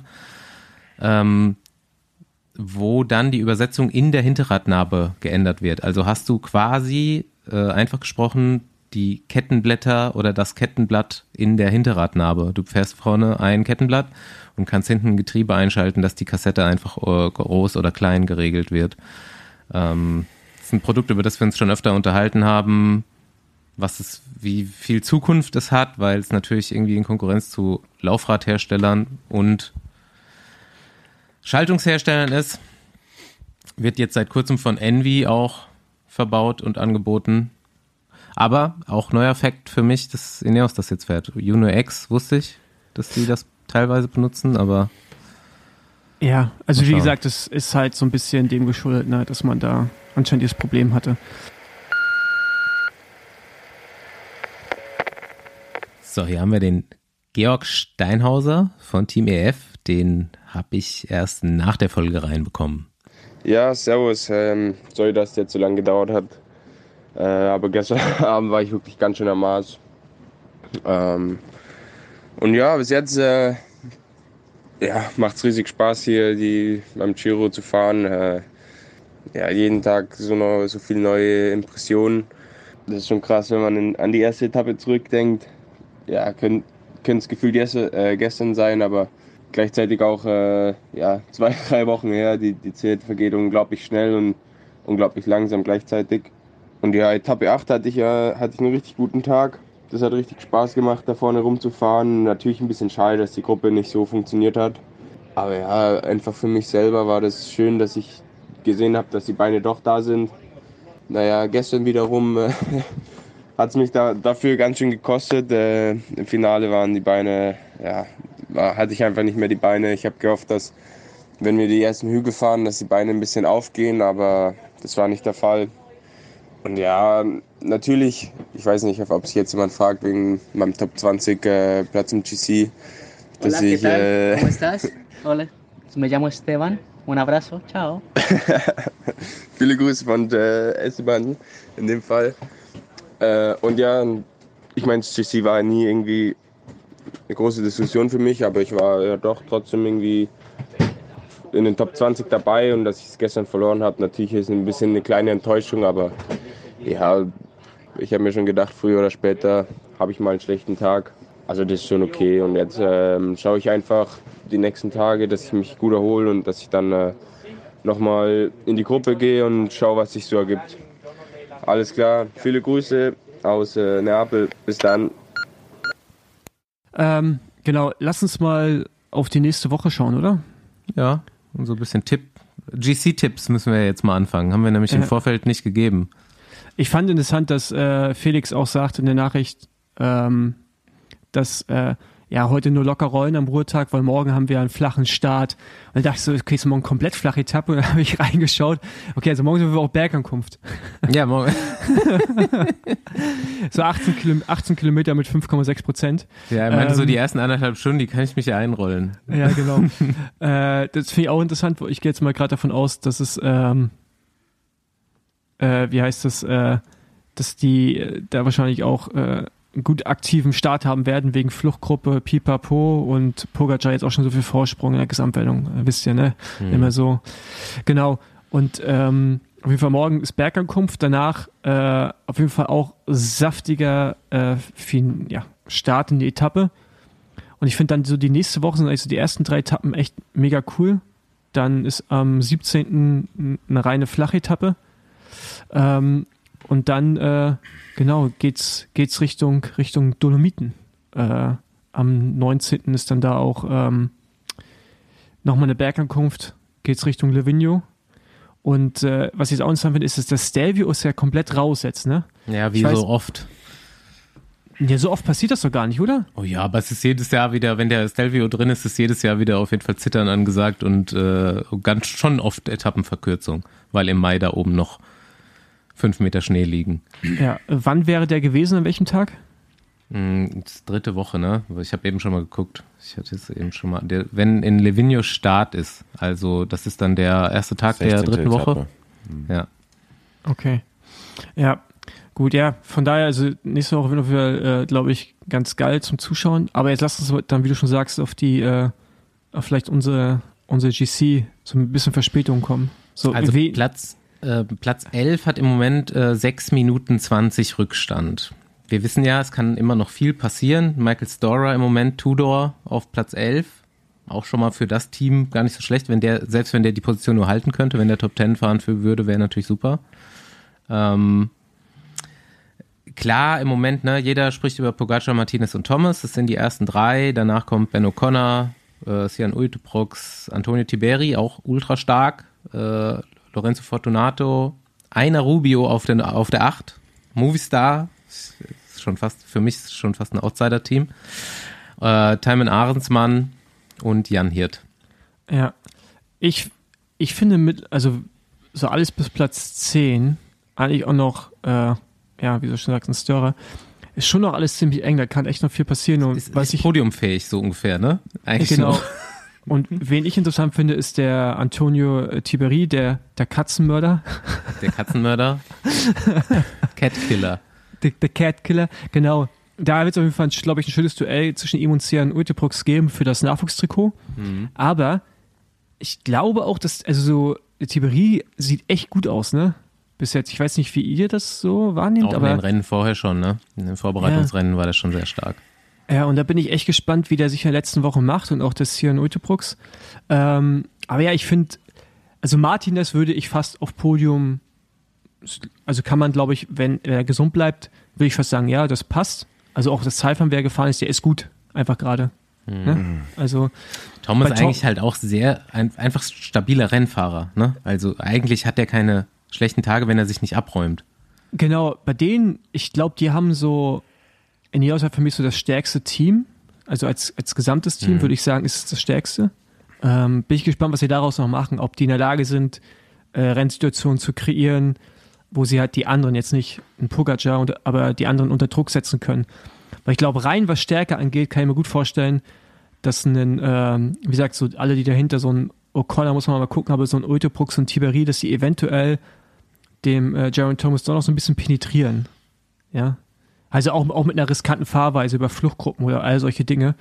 wo dann die Übersetzung in der Hinterradnarbe geändert wird. Also hast du quasi, einfach gesprochen, die Kettenblätter oder das Kettenblatt in der Hinterradnarbe. Du fährst vorne ein Kettenblatt und kannst hinten ein Getriebe einschalten, dass die Kassette einfach groß oder klein geregelt wird. Das ist ein Produkt, über das wir uns schon öfter unterhalten haben, wie viel Zukunft es hat, weil es natürlich irgendwie in Konkurrenz zu Laufradherstellern und Schaltungsherstellern ist. Wird jetzt seit kurzem von Envy auch verbaut und angeboten. Aber auch neuer Fakt für mich, dass Ineos das jetzt fährt. Juno X wusste ich, dass die das teilweise benutzen, aber ja, also wie gesagt, es ist halt so ein bisschen dem geschuldet, ne, dass man da anscheinend dieses Problem hatte. So, hier haben wir den Georg Steinhauser von Team EF. Den habe ich erst nach der Folge reinbekommen. Ja, servus. Sorry, dass es jetzt so lange gedauert hat. Aber gestern Abend war ich wirklich ganz schön am Arsch. Und ja, bis jetzt macht es riesig Spaß hier beim Giro zu fahren. Jeden Tag so viele neue Impressionen. Das ist schon krass, wenn man an die erste Etappe zurückdenkt. Ja, könnte es gefühlt gestern sein, aber gleichzeitig auch 2-3 Wochen her. Die Zeit vergeht unglaublich schnell und unglaublich langsam gleichzeitig. Und ja, Etappe 8 hatte ich einen richtig guten Tag. Das hat richtig Spaß gemacht, da vorne rumzufahren. Natürlich ein bisschen schade, dass die Gruppe nicht so funktioniert hat. Aber ja, einfach für mich selber war das schön, dass ich gesehen habe, dass die Beine doch da sind. Naja, gestern wiederum hat es mich dafür ganz schön gekostet. Im Finale waren die Beine, hatte ich einfach nicht mehr die Beine. Ich habe gehofft, dass, wenn wir die ersten Hügel fahren, dass die Beine ein bisschen aufgehen, aber das war nicht der Fall. Und ja, natürlich, ich weiß nicht, ob sich jetzt jemand fragt wegen meinem Top 20 Platz im GC, dass Hola, ¿qué tal? ¿Cómo estás? Hola, me llamo Esteban. Un abrazo, ciao. Viele Grüße von Esteban in dem Fall. Und ja, ich meine, das GC war nie irgendwie eine große Diskussion für mich, aber ich war ja doch trotzdem irgendwie in den Top 20 dabei, und dass ich es gestern verloren habe, natürlich ist ein bisschen eine kleine Enttäuschung, aber ja, ich habe mir schon gedacht, früher oder später habe ich mal einen schlechten Tag. Also das ist schon okay, und jetzt schaue ich einfach die nächsten Tage, dass ich mich gut erhole und dass ich dann nochmal in die Gruppe gehe und schaue, was sich so ergibt. Alles klar, viele Grüße aus Neapel, bis dann. Genau, lass uns mal auf die nächste Woche schauen, oder? Ja, und so ein bisschen GC-Tipps müssen wir jetzt mal anfangen. Haben wir nämlich im Vorfeld nicht gegeben. Ich fand interessant, dass Felix auch sagt in der Nachricht, dass heute nur locker rollen am Ruhetag, weil morgen haben wir einen flachen Start. Und dann dachte ich so, okay, ist morgen komplett flache Etappe. Und dann habe ich reingeschaut. Okay, also morgen sind wir auch Bergankunft. Ja, morgen. So 18 Kilometer mit 5,6%. Ja, er meinte so, die ersten 1,5 Stunden, die kann ich mich ja einrollen. Ja, genau. Das finde ich auch interessant. Ich gehe jetzt mal gerade davon aus, dass es, dass die da wahrscheinlich auch einen gut aktiven Start haben werden, wegen Fluchtgruppe, Pipapo und Pogacar jetzt auch schon so viel Vorsprung in der Gesamtwertung, wisst ihr, ne? Immer so. Genau. Und auf jeden Fall morgen ist Bergankunft, danach auf jeden Fall auch saftiger Start in die Etappe. Und ich finde dann so die nächste Woche sind eigentlich so die ersten 3 Etappen echt mega cool. Dann ist am 17. eine reine Flachetappe. Und dann geht's Richtung Dolomiten. Am 19. ist dann da auch nochmal eine Bergankunft, geht's Richtung Livigno. Und was ich jetzt auch interessant finde, ist, dass der Stelvio ist ja komplett raus jetzt, ne? Ja, wie so oft. Ja, so oft passiert das doch gar nicht, oder? Oh ja, aber es ist jedes Jahr wieder, wenn der Stelvio drin ist, ist jedes Jahr wieder auf jeden Fall Zittern angesagt und ganz schon oft Etappenverkürzung, weil im Mai da oben noch 5 Meter Schnee liegen. Ja, wann wäre der gewesen, an welchem Tag? Das 3. Woche, ne? Ich habe eben schon mal geguckt. Ich hatte es eben schon mal. Wenn in Livigno Start ist, also das ist dann der erste Tag der 3. Woche. Ja. Okay. Ja, gut, ja. Von daher, also nächste Woche wird wir, glaube ich, ganz geil zum Zuschauen. Aber jetzt lass uns dann, wie du schon sagst, auf die, auf vielleicht unsere GC so ein bisschen Verspätung kommen. So, also Platz 11 hat im Moment 6 Minuten 20 Rückstand. Wir wissen ja, es kann immer noch viel passieren. Michael Storer im Moment, Tudor auf Platz 11. Auch schon mal für das Team gar nicht so schlecht, selbst wenn der die Position nur halten könnte, wenn der Top 10 fahren würde, wäre natürlich super. Klar, im Moment, ne, jeder spricht über Pogacar, Martinez und Thomas. Das sind die ersten 3. Danach kommt Ben O'Connor, Sian Uijtdebroeks, Antonio Tiberi, auch ultra stark. Lorenzo Fortunato, einer Rubio auf der 8. Movistar, ist schon fast, für mich ist schon fast ein Outsider-Team. Thymen Arendsmann und Jan Hirt. Ja, ich finde also so alles bis Platz 10 eigentlich auch noch, wie du schon sagst, ein Störer, ist schon noch alles ziemlich eng, da kann echt noch viel passieren. Und ist podiumfähig so ungefähr, ne? Eigentlich genau. So. Und wen ich interessant finde, ist der Antonio Tiberi, der Katzenmörder. Der Katzenmörder. Catkiller. Der Catkiller, genau. Da wird es auf jeden Fall, glaube ich, ein schönes Duell zwischen ihm und Sian Uijtdebroeks geben für das Nachwuchstrikot. Mhm. Aber ich glaube auch, dass, also so, Tiberi sieht echt gut aus, ne? Bis jetzt. Ich weiß nicht, wie ihr das so wahrnehmt, auch aber. in den Rennen vorher schon, ne? In den Vorbereitungsrennen war das schon sehr stark. Ja, und da bin ich echt gespannt, wie der sich in der letzten Woche macht und auch das Sian Uijtdebroeks. Aber ja, ich finde, also Martinez würde ich fast auf Podium, also kann man, glaube ich, wenn er gesund bleibt, würde ich fast sagen, ja, das passt. Also auch das Zeitfahren, wer gefahren ist, der ist gut, einfach gerade. Mhm. Ne? Also Tom ist eigentlich halt auch einfach stabiler Rennfahrer. Ne? Also eigentlich hat er keine schlechten Tage, wenn er sich nicht abräumt. Genau, bei denen, ich glaube, die haben so, Ineos hat für mich so das stärkste Team, also als gesamtes Team würde ich sagen, ist es das stärkste. Bin ich gespannt, was sie daraus noch machen, ob die in der Lage sind, Rennsituationen zu kreieren, wo sie halt die anderen jetzt nicht, ein Pogacar, aber die anderen unter Druck setzen können. Weil ich glaube, rein was Stärke angeht, kann ich mir gut vorstellen, dass wie gesagt, so alle, die dahinter, so ein O'Connor muss man mal gucken, aber so ein Uijtdebroeks und Tiberi, dass die eventuell dem Geraint Thomas doch noch so ein bisschen penetrieren. Ja. Also auch mit einer riskanten Fahrweise über Fluchtgruppen oder all solche Dinge.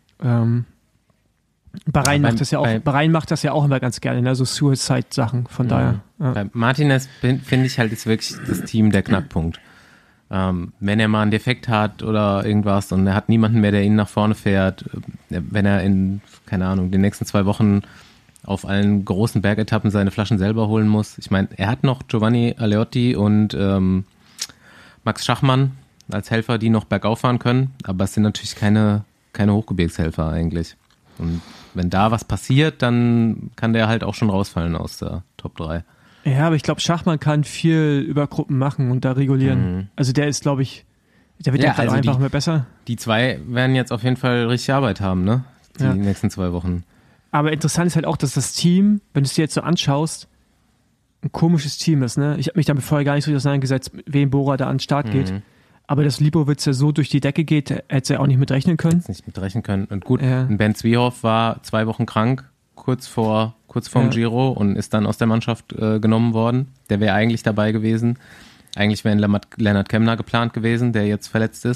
Bahrain macht das ja auch immer ganz gerne, ne? So Suicide-Sachen, von daher. Ja. Bei Martinez finde ich halt, ist wirklich das Team der Knackpunkt. Wenn er mal einen Defekt hat oder irgendwas und er hat niemanden mehr, der ihn nach vorne fährt, wenn er in, keine Ahnung, den nächsten 2 Wochen auf allen großen Bergetappen seine Flaschen selber holen muss. Ich meine, er hat noch Giovanni Aleotti und Max Schachmann als Helfer, die noch bergauf fahren können, aber es sind natürlich keine Hochgebirgshelfer eigentlich. Und wenn da was passiert, dann kann der halt auch schon rausfallen aus der Top 3. Ja, aber ich glaube, Schachmann kann viel über Gruppen machen und da regulieren. Mhm. Also der ist, glaube ich, der wird ja also einfach mehr besser. Die 2 werden jetzt auf jeden Fall richtig Arbeit haben, ne? Die nächsten 2 Wochen. Aber interessant ist halt auch, dass das Team, wenn du es dir jetzt so anschaust, ein komisches Team ist, ne? Ich habe mich damit vorher gar nicht so auseinandergesetzt, wem Bora da an den Start geht. Aber dass Lipowitz ja so durch die Decke geht, hätte er auch nicht mit rechnen können. Und gut, Ben Zwiehoff war 2 Wochen krank, kurz vorm Giro und ist dann aus der Mannschaft genommen worden. Der wäre eigentlich dabei gewesen. Eigentlich wäre Lennart Kemner geplant gewesen, der jetzt verletzt ist.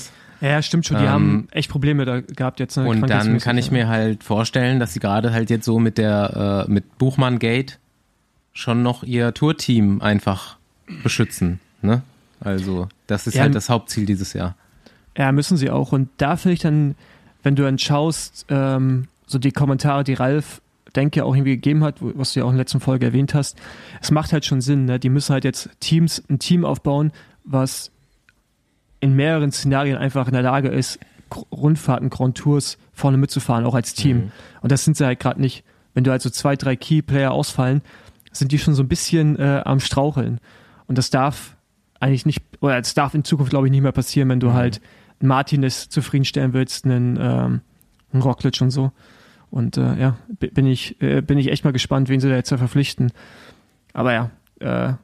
Ja, stimmt schon. Die haben echt Probleme da gehabt jetzt. Ne? Und dann kann ich mir halt vorstellen, dass sie gerade halt jetzt so mit mit Buchmann Gate schon noch ihr Tourteam einfach beschützen. Ne? Also das ist halt das Hauptziel dieses Jahr. Ja, müssen sie auch. Und da finde ich dann, wenn du dann schaust, so die Kommentare, die Ralf Denke auch irgendwie gegeben hat, was du ja auch in der letzten Folge erwähnt hast, es macht halt schon Sinn. Ne? Die müssen halt jetzt ein Team aufbauen, was in mehreren Szenarien einfach in der Lage ist, Rundfahrten, Grand Tours vorne mitzufahren, auch als Team. Und das sind sie halt gerade nicht. Wenn du also 2, 3 Key-Player ausfallen, sind die schon so ein bisschen am Straucheln. Und das darf eigentlich nicht, oder es darf in Zukunft, glaube ich, nicht mehr passieren, wenn du halt einen Martinez zufriedenstellen willst, einen Roglic und so. Und bin ich echt mal gespannt, wen sie da jetzt verpflichten. Aber ja,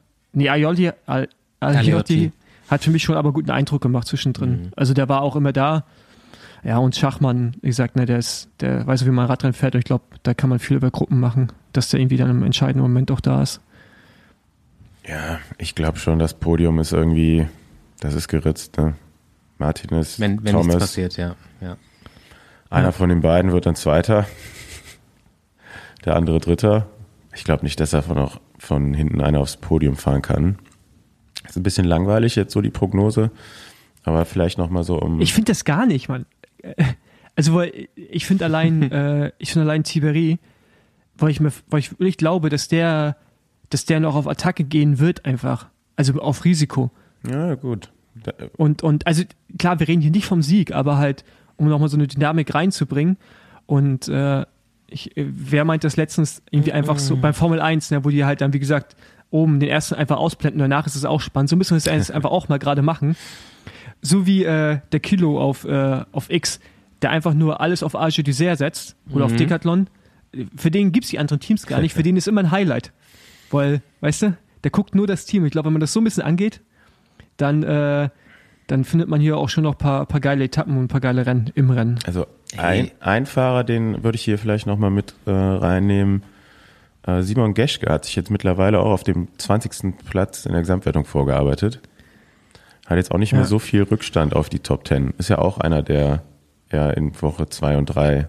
Aliotti hat für mich schon aber guten Eindruck gemacht zwischendrin. Also der war auch immer da. Ja, und Schachmann, wie gesagt, ne, der weiß, wie man Radrennen fährt. Und ich glaube, da kann man viel über Gruppen machen, dass der irgendwie dann im entscheidenden Moment auch da ist. Ja, ich glaube schon, das Podium ist irgendwie, das ist geritzt. Ne? Martinez, wenn Thomas. Nichts passiert, ja. Einer von den beiden wird dann Zweiter, der andere Dritter. Ich glaube nicht, dass er von hinten einer aufs Podium fahren kann. Ist ein bisschen langweilig jetzt so die Prognose, aber vielleicht nochmal so Ich finde das gar nicht, Mann. Also weil ich finde allein Tiberi, weil ich wirklich glaube, dass der noch auf Attacke gehen wird einfach. Also auf Risiko. Ja, gut. Und also klar, wir reden hier nicht vom Sieg, aber halt, um nochmal so eine Dynamik reinzubringen. Und wer meint das letztens irgendwie einfach so beim Formel 1, ne, wo die halt dann, wie gesagt, oben den ersten einfach ausblenden, danach ist es auch spannend. So müssen wir es jetzt einfach auch mal gerade machen. So wie der Kilo auf X, der einfach nur alles auf Arge d'Isère setzt oder auf Decathlon. Für den gibt es die anderen Teams gar nicht. Für den ist immer ein Highlight. Weil, weißt du, der guckt nur das Team. Ich glaube, wenn man das so ein bisschen angeht, dann findet man hier auch schon noch ein paar geile Etappen und ein paar geile Rennen im Rennen. Also ein Fahrer, den würde ich hier vielleicht nochmal mit reinnehmen. Simon Geschke hat sich jetzt mittlerweile auch auf dem 20. Platz in der Gesamtwertung vorgearbeitet. Hat jetzt auch nicht mehr so viel Rückstand auf die Top 10. Ist ja auch einer, der ja in Woche 2 und 3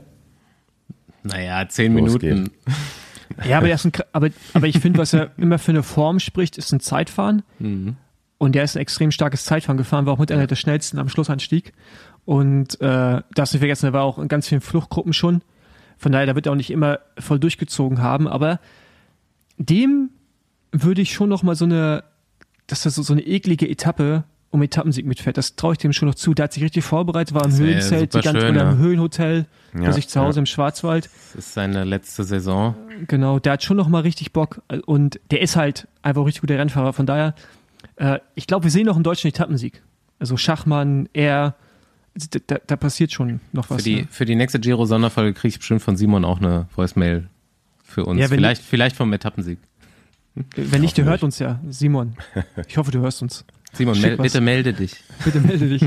10 Minuten. Ja, aber ich finde, was er immer für eine Form spricht, ist ein Zeitfahren. Und der ist ein extrem starkes Zeitfahren gefahren, war auch mit einer der schnellsten am Schlussanstieg. Und darfst nicht vergessen, er war auch in ganz vielen Fluchtgruppen schon. Von daher, da wird er auch nicht immer voll durchgezogen haben, aber dem würde ich schon noch mal dass er so eine eklige Etappe um Etappensieg mitfährt. Das traue ich dem schon noch zu. Der hat sich richtig vorbereitet, war im Höhenzelt oder im Höhenhotel bei sich zu Hause im Schwarzwald. Das ist seine letzte Saison. Genau, der hat schon noch mal richtig Bock und der ist halt einfach ein richtig guter Rennfahrer. Von daher, ich glaube, wir sehen noch einen deutschen Etappensieg. Also Schachmann, da passiert schon noch was. Für die nächste Giro-Sonderfolge kriege ich bestimmt von Simon auch eine Voicemail für uns. Ja, vielleicht vom Etappensieg. Wenn nicht, der hört uns ja. Simon, ich hoffe, du hörst uns. Simon, bitte melde dich. Bitte melde dich.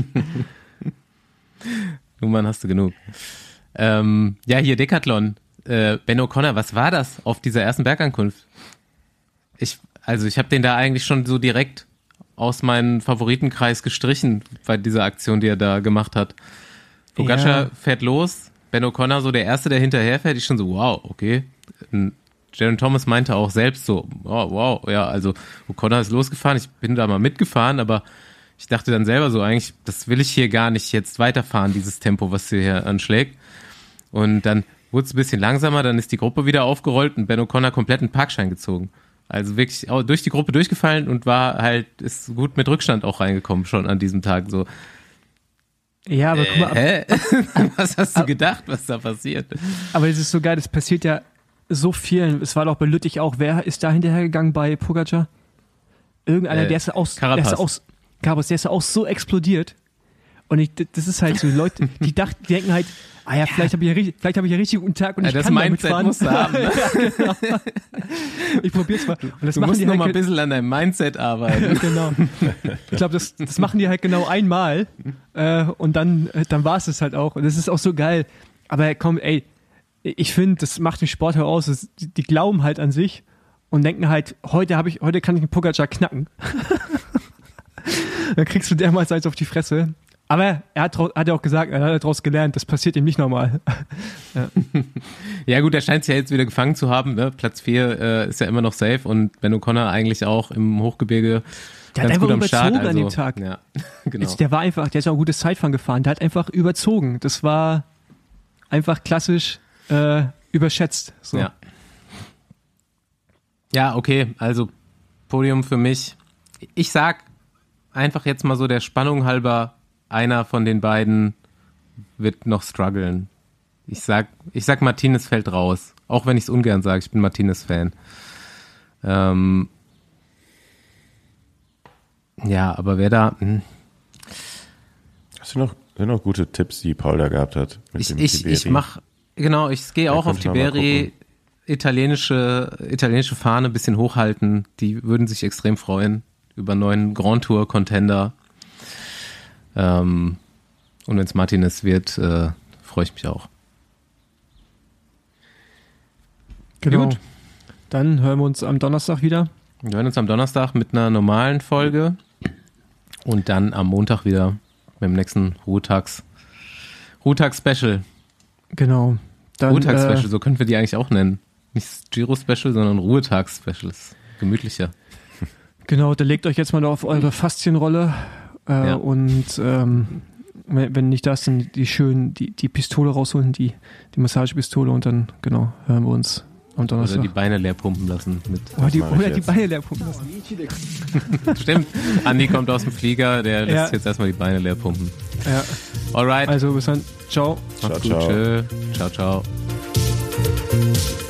Nummern hast du genug. Hier Decathlon. Ben O'Connor, was war das auf dieser ersten Bergankunft? Ich habe den da eigentlich schon so direkt aus meinem Favoritenkreis gestrichen bei dieser Aktion, die er da gemacht hat. Pogačar fährt los, Ben O'Connor so der Erste, der hinterher fährt. Ich schon so, wow, okay. Geraint Thomas meinte auch selbst so, wow, ja, also O'Connor ist losgefahren, ich bin da mal mitgefahren, aber ich dachte dann selber so, eigentlich, das will ich hier gar nicht jetzt weiterfahren, dieses Tempo, was hier anschlägt. Und dann wurde es ein bisschen langsamer, dann ist die Gruppe wieder aufgerollt und Ben O'Connor komplett einen Parkschein gezogen. Also wirklich durch die Gruppe durchgefallen und ist gut mit Rückstand auch reingekommen schon an diesem Tag so. Ja, aber guck mal. Was hast du gedacht, was da passiert? Aber es ist so geil, das passiert ja so vielen. Es war doch bei Lüttich auch. Wer ist da hinterhergegangen bei Pogačar? Irgendeiner, der ist ja auch so explodiert. Und das ist halt so, Leute, die denken halt, vielleicht habe ich ja richtig guten Tag und ich kann damit fahren. Das Mindset musst du haben, ne? Ja, genau. Ich probier's mal. Und das du musst noch mal ein bisschen an deinem Mindset arbeiten. Genau. Ich glaube, das machen die halt genau einmal und dann war es halt auch. Und das ist auch so geil. Aber komm, ich finde, das macht den Sport heraus. Die glauben halt an sich und denken halt, heute kann ich einen Pogačar knacken. Dann kriegst du dermals eins auf die Fresse. Aber er hat ja auch gesagt, er hat daraus gelernt, das passiert ihm nicht nochmal. Ja. Ja gut, er scheint es ja jetzt wieder gefangen zu haben. Ne? Platz 4 ist ja immer noch safe und Ben O'Connor eigentlich auch im Hochgebirge der ganz hat gut am einfach Start. überzogen Also, an dem Tag. Ja, genau. Der ist auch ein gutes Zeitfahren gefahren. Der hat einfach überzogen. Das war einfach klassisch überschätzt. So. Ja, okay, also Podium für mich. Ich sag einfach jetzt mal so der Spannung halber, einer von den beiden wird noch strugglen. Ich sag Martinez fällt raus. Auch wenn ich es ungern sage, ich bin Martinez-Fan. Ja, aber wer da... Hast du noch gute Tipps, die Paul da gehabt hat? Ich gehe auch auf Tiberi. Italienische Fahne ein bisschen hochhalten. Die würden sich extrem freuen über einen neuen Grand Tour Contender. Und wenn es Martinez wird, freue ich mich auch. Genau. Gut. Dann hören wir uns am Donnerstag wieder. Wir hören uns am Donnerstag mit einer normalen Folge und dann am Montag wieder mit dem nächsten Ruhetag-Special. Genau. Ruhetag-Special, so könnten wir die eigentlich auch nennen. Nicht Giro-Special, sondern Ruhetag-Specials. Gemütlicher. Genau, da legt euch jetzt mal auf eure Faszienrolle und wenn nicht das, dann die Pistole rausholen, die Massagepistole und dann, genau, hören wir uns am Donnerstag. Oder die Beine leer pumpen lassen. Die Beine leer pumpen lassen. Stimmt. Andi kommt aus dem Flieger, der lässt jetzt erstmal die Beine leer pumpen. Ja. Alright. Also bis dann. Ciao. Macht's gut. Ciao, ciao.